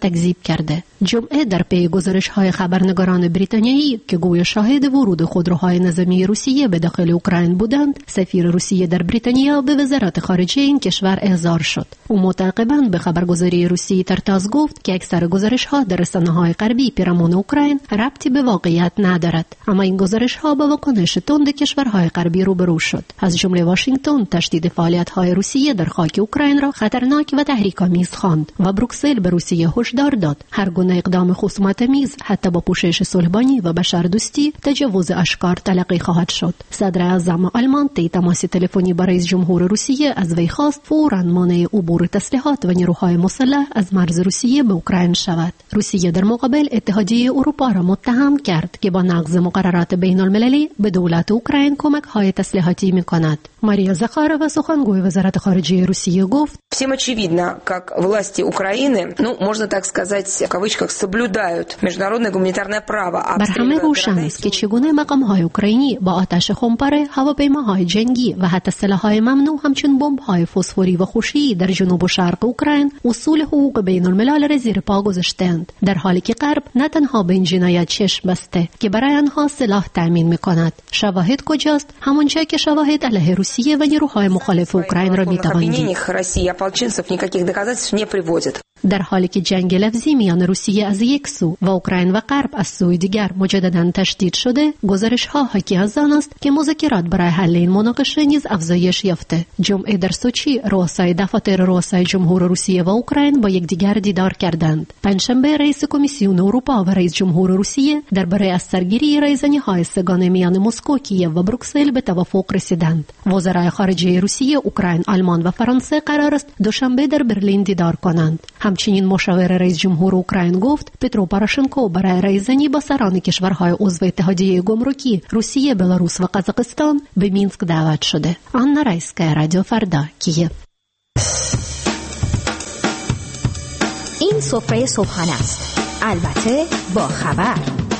کرده. جمعه در پی گزارش‌های خبرنگاران بریتانیایی که گویا شاهد ورود خودروهای نظامی روسیه به داخل اوکراین بودند، سفیر روسیه در بریتانیا به وزارت خارجه این کشور احضار شد. او متعاقباً به خبرگزاری روسی ترتاز گفت که اکثر گزارش‌ها در رسانه‌های غربی پیرامون اوکراین ربطی به واقعیت ندارد، اما این گزارش‌ها با واکنش تند کشورهای غربی روبرو شد. از جمله واشنگتن تشدید فعالیت‌های روسیه در خاک اوکراین را خطرناک و تحریک‌آمیز خواند و بروکسل به روسیه هشدار داد هر گونه اقدام خصومت‌آمیز حتی با پوشش صلح‌بانی و بشردوستی تجاوز اشکار تلقی خواهد شد. صدر اعظم آلمان طی تماس تلفنی با رئیس جمهور روسیه از وی خواست فوراً مانع عبور تسلیحات و نیروهای مسلح از مرز روسیه به اوکراین شود. روسیه در مقابل اتحادیه اروپا را متهم کرد که با نقض مقررات بین‌المللی به دولت اوکراین کمک‌های تسلیحاتی می‌کند. ماریا زخارова سخنگوی وزارت خارجه روسیه گفت: Всем очевидно, как власти Украины, можно так сказать, в кавычках, соблюдают международное гуманитарное право. بر همه روشن است که چگونه مقام‌های اوکراینی با آتش خمپاره، هواپیماهای جنگی و حتی سلاح‌های ممنوع همچون بمب‌های فسفوری و خوشی در جنوب و شرق اوکراین اصول حقوق بین‌الملل را زیر پا گذاشتند، در حالی که غرب نه تنها به این جنایت چشم بسته که برای آنها سلاح تامین می‌کند. شواهد کجاست؟ همانجا که شواهد علیه روسیه و نیروهای مخالف اوکراین را می‌توان دید. در حالی که جنگ لفظی میان روسیه از یک سو و اوکراین و غرب از سوی دیگر مجددا تشدید شده، گزارش‌ها حاکی از آن است که مذاکرات برای حل این مناقشه نیز افزایش یافته. جمعه در سوچی رؤسای دفاتر رؤسای جمهور روسیه و اوکراین با یکدیگر دیدار کردند. پنجشنبه رئیس کمیسیون اروپا و رئیس جمهور روسیه درباره از سرگیری رایزنی‌های سگانه میان مسکو، کیև و بروکسل به توافق رسیدند. وزرای خارجه روسیه، اوکراین، آلمان و فرانسه قرار است دوشنبه در برلین دیدار کنند. همچنین مشاور رئیس جمهور اوکراین گفت پترو پاروشنکو برای رایزنی با سران کشورهای عضو اتحادیه گمرکی روسیه، بلاروس و قزاقستان به مینسک دعوت شده. آنا رایسکا، رادیو فردا، کیև. این سفره صبحانه است، البته با خبر.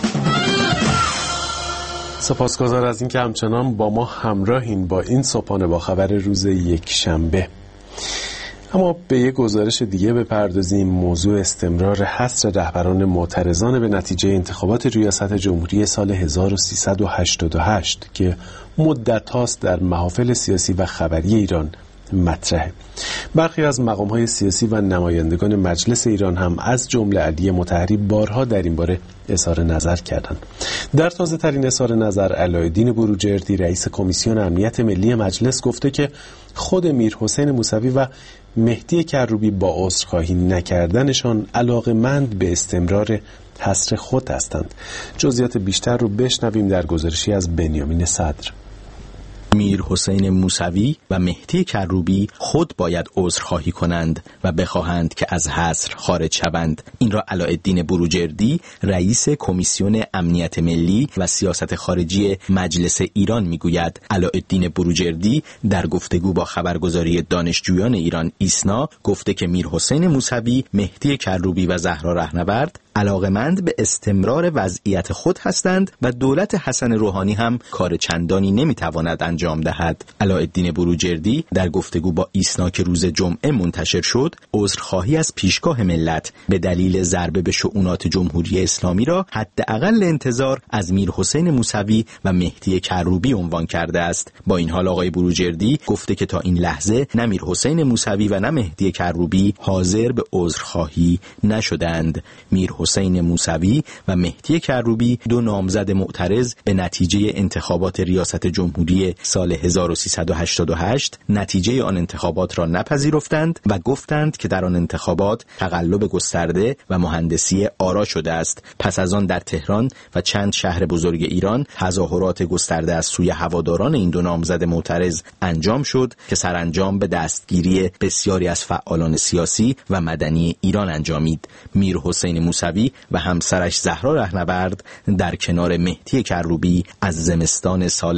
سپاسگزار از اینکه همچنان با ما همراهین با این صبحانه با خبر روز یکشنبه. اما به یک گزارش دیگه بپردازیم. موضوع استمرار حصر رهبران معترضان به نتیجه انتخابات ریاست جمهوری سال 1388 که مدت هاست در محافل سیاسی و خبری ایران مطرحه. برخی از مقام‌های سیاسی و نمایندگان مجلس ایران هم از جمله علی مطهری بارها در این باره اظهار نظر کردند. در تازه‌ترین اظهار نظر علایالدین بروجردی رئیس کمیسیون امنیت ملی مجلس گفته که خود میرحسین موسوی و مهدی کروبی با عذرخواهی نکردنشان علاقه‌مند به استمرار حصر خود هستند. جزئیات بیشتر رو بشنویم در گزارشی از بنیامین صدر. میرحسین موسوی و مهدی کروبی خود باید عذرخواهی کنند و بخواهند که از حصر خارج شوند. این را علایالدین بروجردی رئیس کمیسیون امنیت ملی و سیاست خارجی مجلس ایران میگوید. علایالدین بروجردی در گفتگو با خبرگزاری دانشجویان ایران ایسنا گفته که میرحسین موسوی، مهدی کروبی و زهرا رهنورد علاقمند به استمرار وضعیت خود هستند و دولت حسن روحانی هم کار چندانی نمیتواند انجام دهد. علایالدین بروجردی در گفتگو با ایسنا که روز جمعه منتشر شد، عذرخواهی از پیشگاه ملت به دلیل ضربه به شؤونات جمهوری اسلامی را حداقل انتظار از میرحسین موسوی و مهدی کروبی عنوان کرده است. با این حال آقای بروجردی گفته که تا این لحظه نه میرحسین موسوی و نه مهدی کروبی حاضر به عذرخواهی نشدند. حسین موسوی و مهدی کروبی دو نامزد معترض به نتیجه انتخابات ریاست جمهوری سال 1388 نتیجه آن انتخابات را نپذیرفتند و گفتند که در آن انتخابات تقلب گسترده و مهندسی آرا شده است. پس از آن در تهران و چند شهر بزرگ ایران تظاهرات گسترده از سوی هواداران این دو نامزد معترض انجام شد که سرانجام به دستگیری بسیاری از فعالان سیاسی و مدنی ایران انجامید. میرحسین موسوی و همسرش زهرا رهنورد در کنار مهدی کروبی از زمستان سال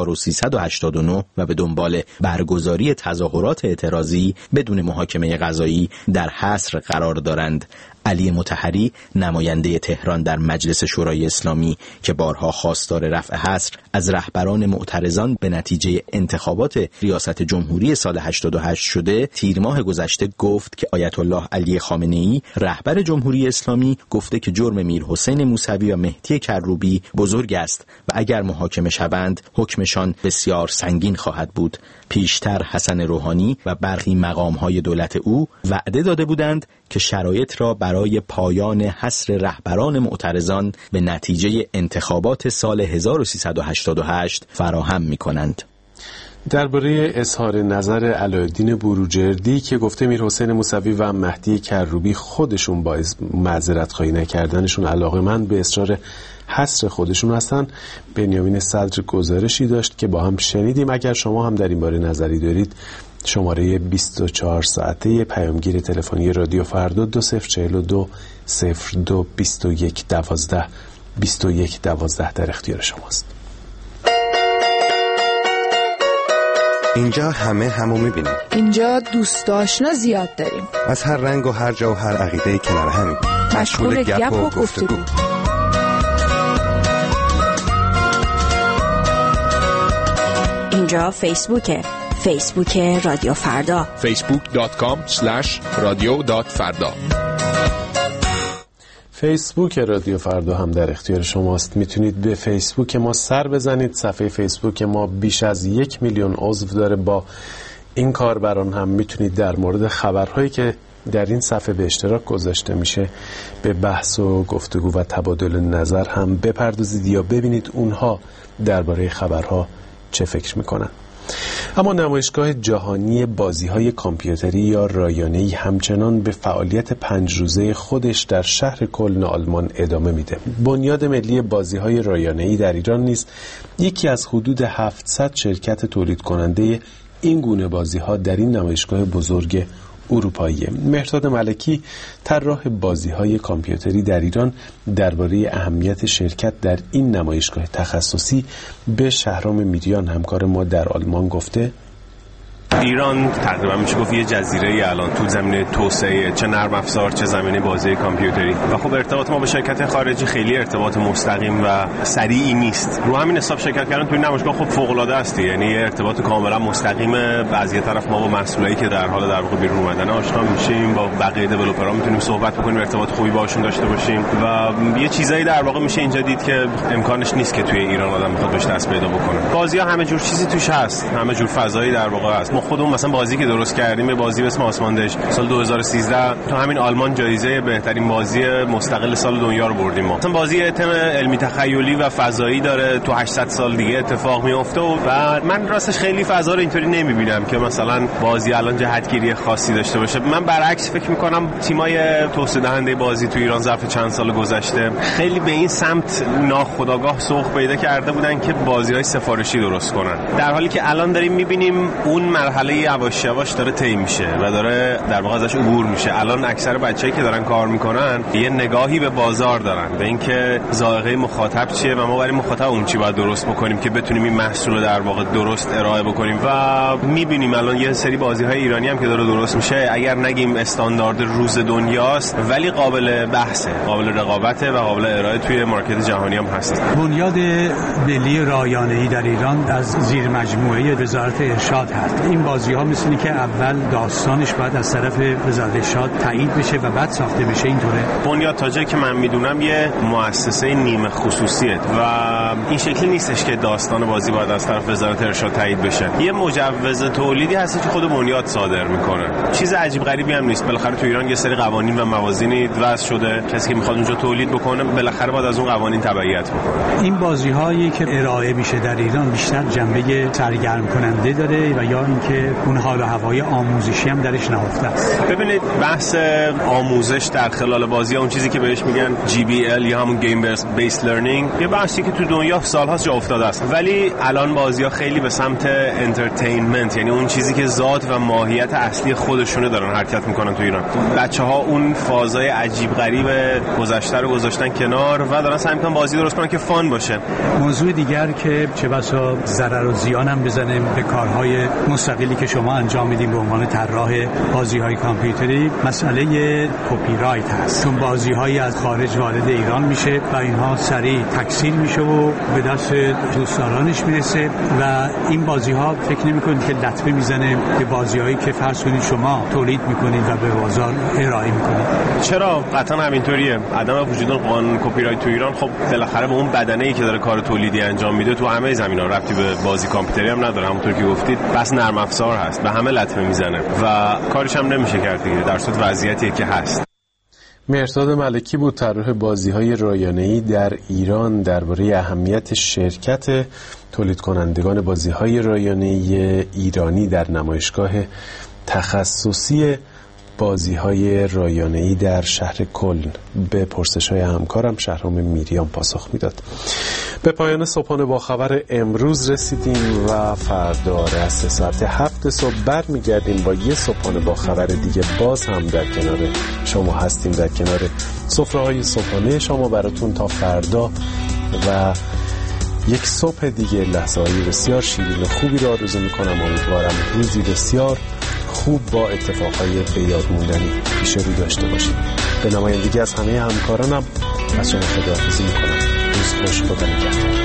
1389 و به دنبال برگزاری تظاهرات اعتراضی بدون محاکمه قضایی در حصر قرار دارند. علی مطهری نماینده تهران در مجلس شورای اسلامی که بارها خواستار رفع حصر از رهبران معترضان به نتیجه انتخابات ریاست جمهوری سال 88 شده، تیر ماه گذشته گفت که آیت الله علی خامنه‌ای رهبر جمهوری اسلامی گفته که جرم میرحسین موسوی و مهدی کروبی بزرگ است و اگر محاکمه شوند حکمشان بسیار سنگین خواهد بود. پیشتر حسن روحانی و برخی مقام‌های دولت او وعده داده بودند که شرایط را برای پایان حصر رهبران معترضان به نتیجه انتخابات سال 1388 فراهم می‌کنند. درباره اظهار نظر علایالدین بروجردی که گفته میرحسین موسوی و مهدی کروبی خودشون با معذرت خواهی نکردنشون علاقه‌مند به اصرار حصر خودشون هستن، بنیامین صدر گزارشی داشت که با هم شنیدیم. اگر شما هم در این باره نظری دارید، شماره 24 ساعته پیامگیر تلفنی رادیو فردا 2042 02 21 12 21 12 در اختیار شماست. اینجا همو میبینیم. اینجا دوست آشنا زیاد داریم. از هر رنگ و هر جا و هر عقیده کنار همیم. مشغول گپ و گفتگو. اینجا فیسبوک رادیو فردا. facebook.com/radio.farda. فیسبوک رادیو فردا هم در اختیار شماست. میتونید به فیسبوک ما سر بزنید. صفحه فیسبوک ما بیش از 1 میلیون عضو داره. با این کاربران هم میتونید در مورد خبرهایی که در این صفحه به اشتراک گذاشته میشه به بحث و گفتگو و تبادل نظر هم بپردازید یا ببینید اونها درباره خبرها چه فکر میکنن. اما نمایشگاه جهانی بازی‌های کامپیوتری یا رایانه‌ای همچنان به فعالیت 5 روزه خودش در شهر کلن آلمان ادامه میده. بنیاد ملی بازی‌های رایانه‌ای در ایران نیز یکی از حدود 700 شرکت تولید کننده این گونه بازی‌ها در این نمایشگاه بزرگ اروپایی. مهرداد ملکی طراح بازی‌های کامپیوتری در ایران درباره اهمیت شرکت در این نمایشگاه تخصصی به شهرام میریان همکار ما در آلمان گفته: ایران تقریبا میشه گفت یه جزیره الان تو زمینه توسعه چه نرم افزار چه زمینه بازی کامپیوتری و خب ارتباط ما با شرکت خارجی خیلی ارتباط مستقیم و سریعی نیست. رو همین حساب شرکت کردن تو این نمایشگاه خب فوق العاده است، یعنی ارتباط کاملا مستقیم. از یه طرف ما با مسئولایی که در حال در واقع بیرون اومدن آشنا میشیم، با بقیه دیولپرها میتونیم صحبت بکنیم، ارتباط خوبی باشون داشته باشیم و یه چیزایی در واقع میشه اینجا دید که امکانش نیست که توی ایران آدم بخواد بهش دست پیدا بکنه. بازی‌ها همه جور چیزی توش هست، همه جور فضایی در واقع هست. ما خودمون مثلا بازی که درست کردیم، یه بازی به اسم آسماندهش سال 2013 تو همین آلمان جایزه بهترین بازی مستقل سال دنیا رو بردیم. ما مثلا بازی تم علمی تخیلی و فضایی داره، تو 800 سال دیگه اتفاق میفته و من راستش خیلی فضا رو اینطوری نمیبینم که مثلا بازی الان جهتگیری خاصی داشته باشه. من برعکس فکر میکنم تیمای توسعه دهنده بازی تو ایران ظرف چند سال گذشته خیلی به این سمت ناخودآگاه سوق پیدا کرده بودن که بازی‌های سفارشی درست کنن، در حالی که الان داریم میبینیم اون مرحله یواش یواش داره طی میشه و داره در واقع ازش عبور میشه. الان اکثر بچه‌ای که دارن کار میکنن یه نگاهی به بازار دارن، به اینکه ذائقه مخاطب چیه و ما برای مخاطب اون چی باید درست بکنیم که بتونیم این محصول رو در واقع درست ارائه بکنیم. و میبینیم الان یه سری بازی‌های ایرانی هم که داره درست میشه، اگر نگیم استاندارد روز دنیاست ولی قابل بحثه، قابل رقابته و قابل ارائه توی مارکت جهانی هم هست. بنیاد ملی رایانه‌ای در ایران از زیر مجموعه وزارت ارشاد هست. این بازی‌ها مثل که اول داستانش باید از طرف وزارت ارشاد تایید بشه و بعد ساخته بشه. اینطوره بنیاد تا جایی که من میدونم یه مؤسسه نیمه خصوصیه و این شکلی نیستش که داستان بازی باید از طرف وزارت ارشاد تایید بشه. یه مجوز تولیدی هست که خود بنیاد صادر میکنه. چیز عجیب غریبی هم نیست. بالاخره تو ایران یه سری قوانین و موازینی وضع شده، کسی که میخواد اونجا تولید بکنه بالاخره باید از اون قوانین تبعیت بکنه. این بازی‌هایی که ارائه میشه در ایران بیشتر جنبه سرگرم کننده داره و یا اینکه اون حال و هوای آموزشی هم درش نهفته است. ببینید بحث آموزش در خلال بازی، اون چیزی که بهش میگن GBL یا همون Game Based Learning، یه بحثی که تو دنیا سال‌هاست جا افتاده است، ولی الان بازی‌ها خیلی به سمت انترتینمنت، یعنی اون چیزی که ذات و ماهیت اصلی خودشونه دارن حرکت میکنن تو ایران. بچه‌ها اون فازای عجیب غریب گذشته رو گذاشتن کنار و دارن سعی میکنن بازی درست کنن که فان باشه. موضوع دیگر که چه بسا ضرر و زیان هم بزنه به کارهای مستقل مستقلی که شما انجام میدین به عنوان طراح بازی‌های کامپیوتری مسئله کپی رایت هست، چون بازی‌هایی از خارج وارد ایران میشه و اینها سریع تکثیر میشه و به دست دوستدارانش میرسه و این بازی‌ها فکر نمی‌کنید که لطمه میزنه به بازی‌هایی که فرض کنید شما تولید می‌کنید و به بازار ارائه می‌کنید؟ چرا؟ قطعا همینطوریه. عدم وجود قانون کپی رایت تو ایران خب بالاخره به اون بدنه‌ای که داره کار تولیدی انجام میده تو همه زمینا ربطی به بازی کامپیوتری هم نداره. همونطور که گفتید بس نرم افزار هست، به همه لطمه میزنه و کارش هم نمیشه کرد دیگه، در صورت وضعیتی که هست. مهرداد ملکی بود طراح بازی‌های رایانه‌ای در ایران درباره اهمیت شرکت تولید کنندگان بازی‌های رایانه‌ای ایرانی در نمایشگاه تخصصی بازی‌های رایانه‌ای در شهر کلن به پرسش‌های همکارم شهرام میریان پاسخ میداد. به پایان صبحانه با خبر امروز رسیدیم و فردا از 7 صبح برمیگردیم با یه صبحانه با خبر دیگه. باز هم در کنار شما هستیم، در کنار سفره‌های صبحانه شما براتون تا فردا و یک صبح دیگه لحظه‌های بسیار شیرین و خوبی رو آرزو می‌کنم. امیدوارم روزی بسیار خوب با اتفاقهای به یاد موندنی پیش رو داشته باشید. به نمایندگی از همه همکارانم از شما خداحافظی می‌کنم. روز خوش، خدا نگهدار.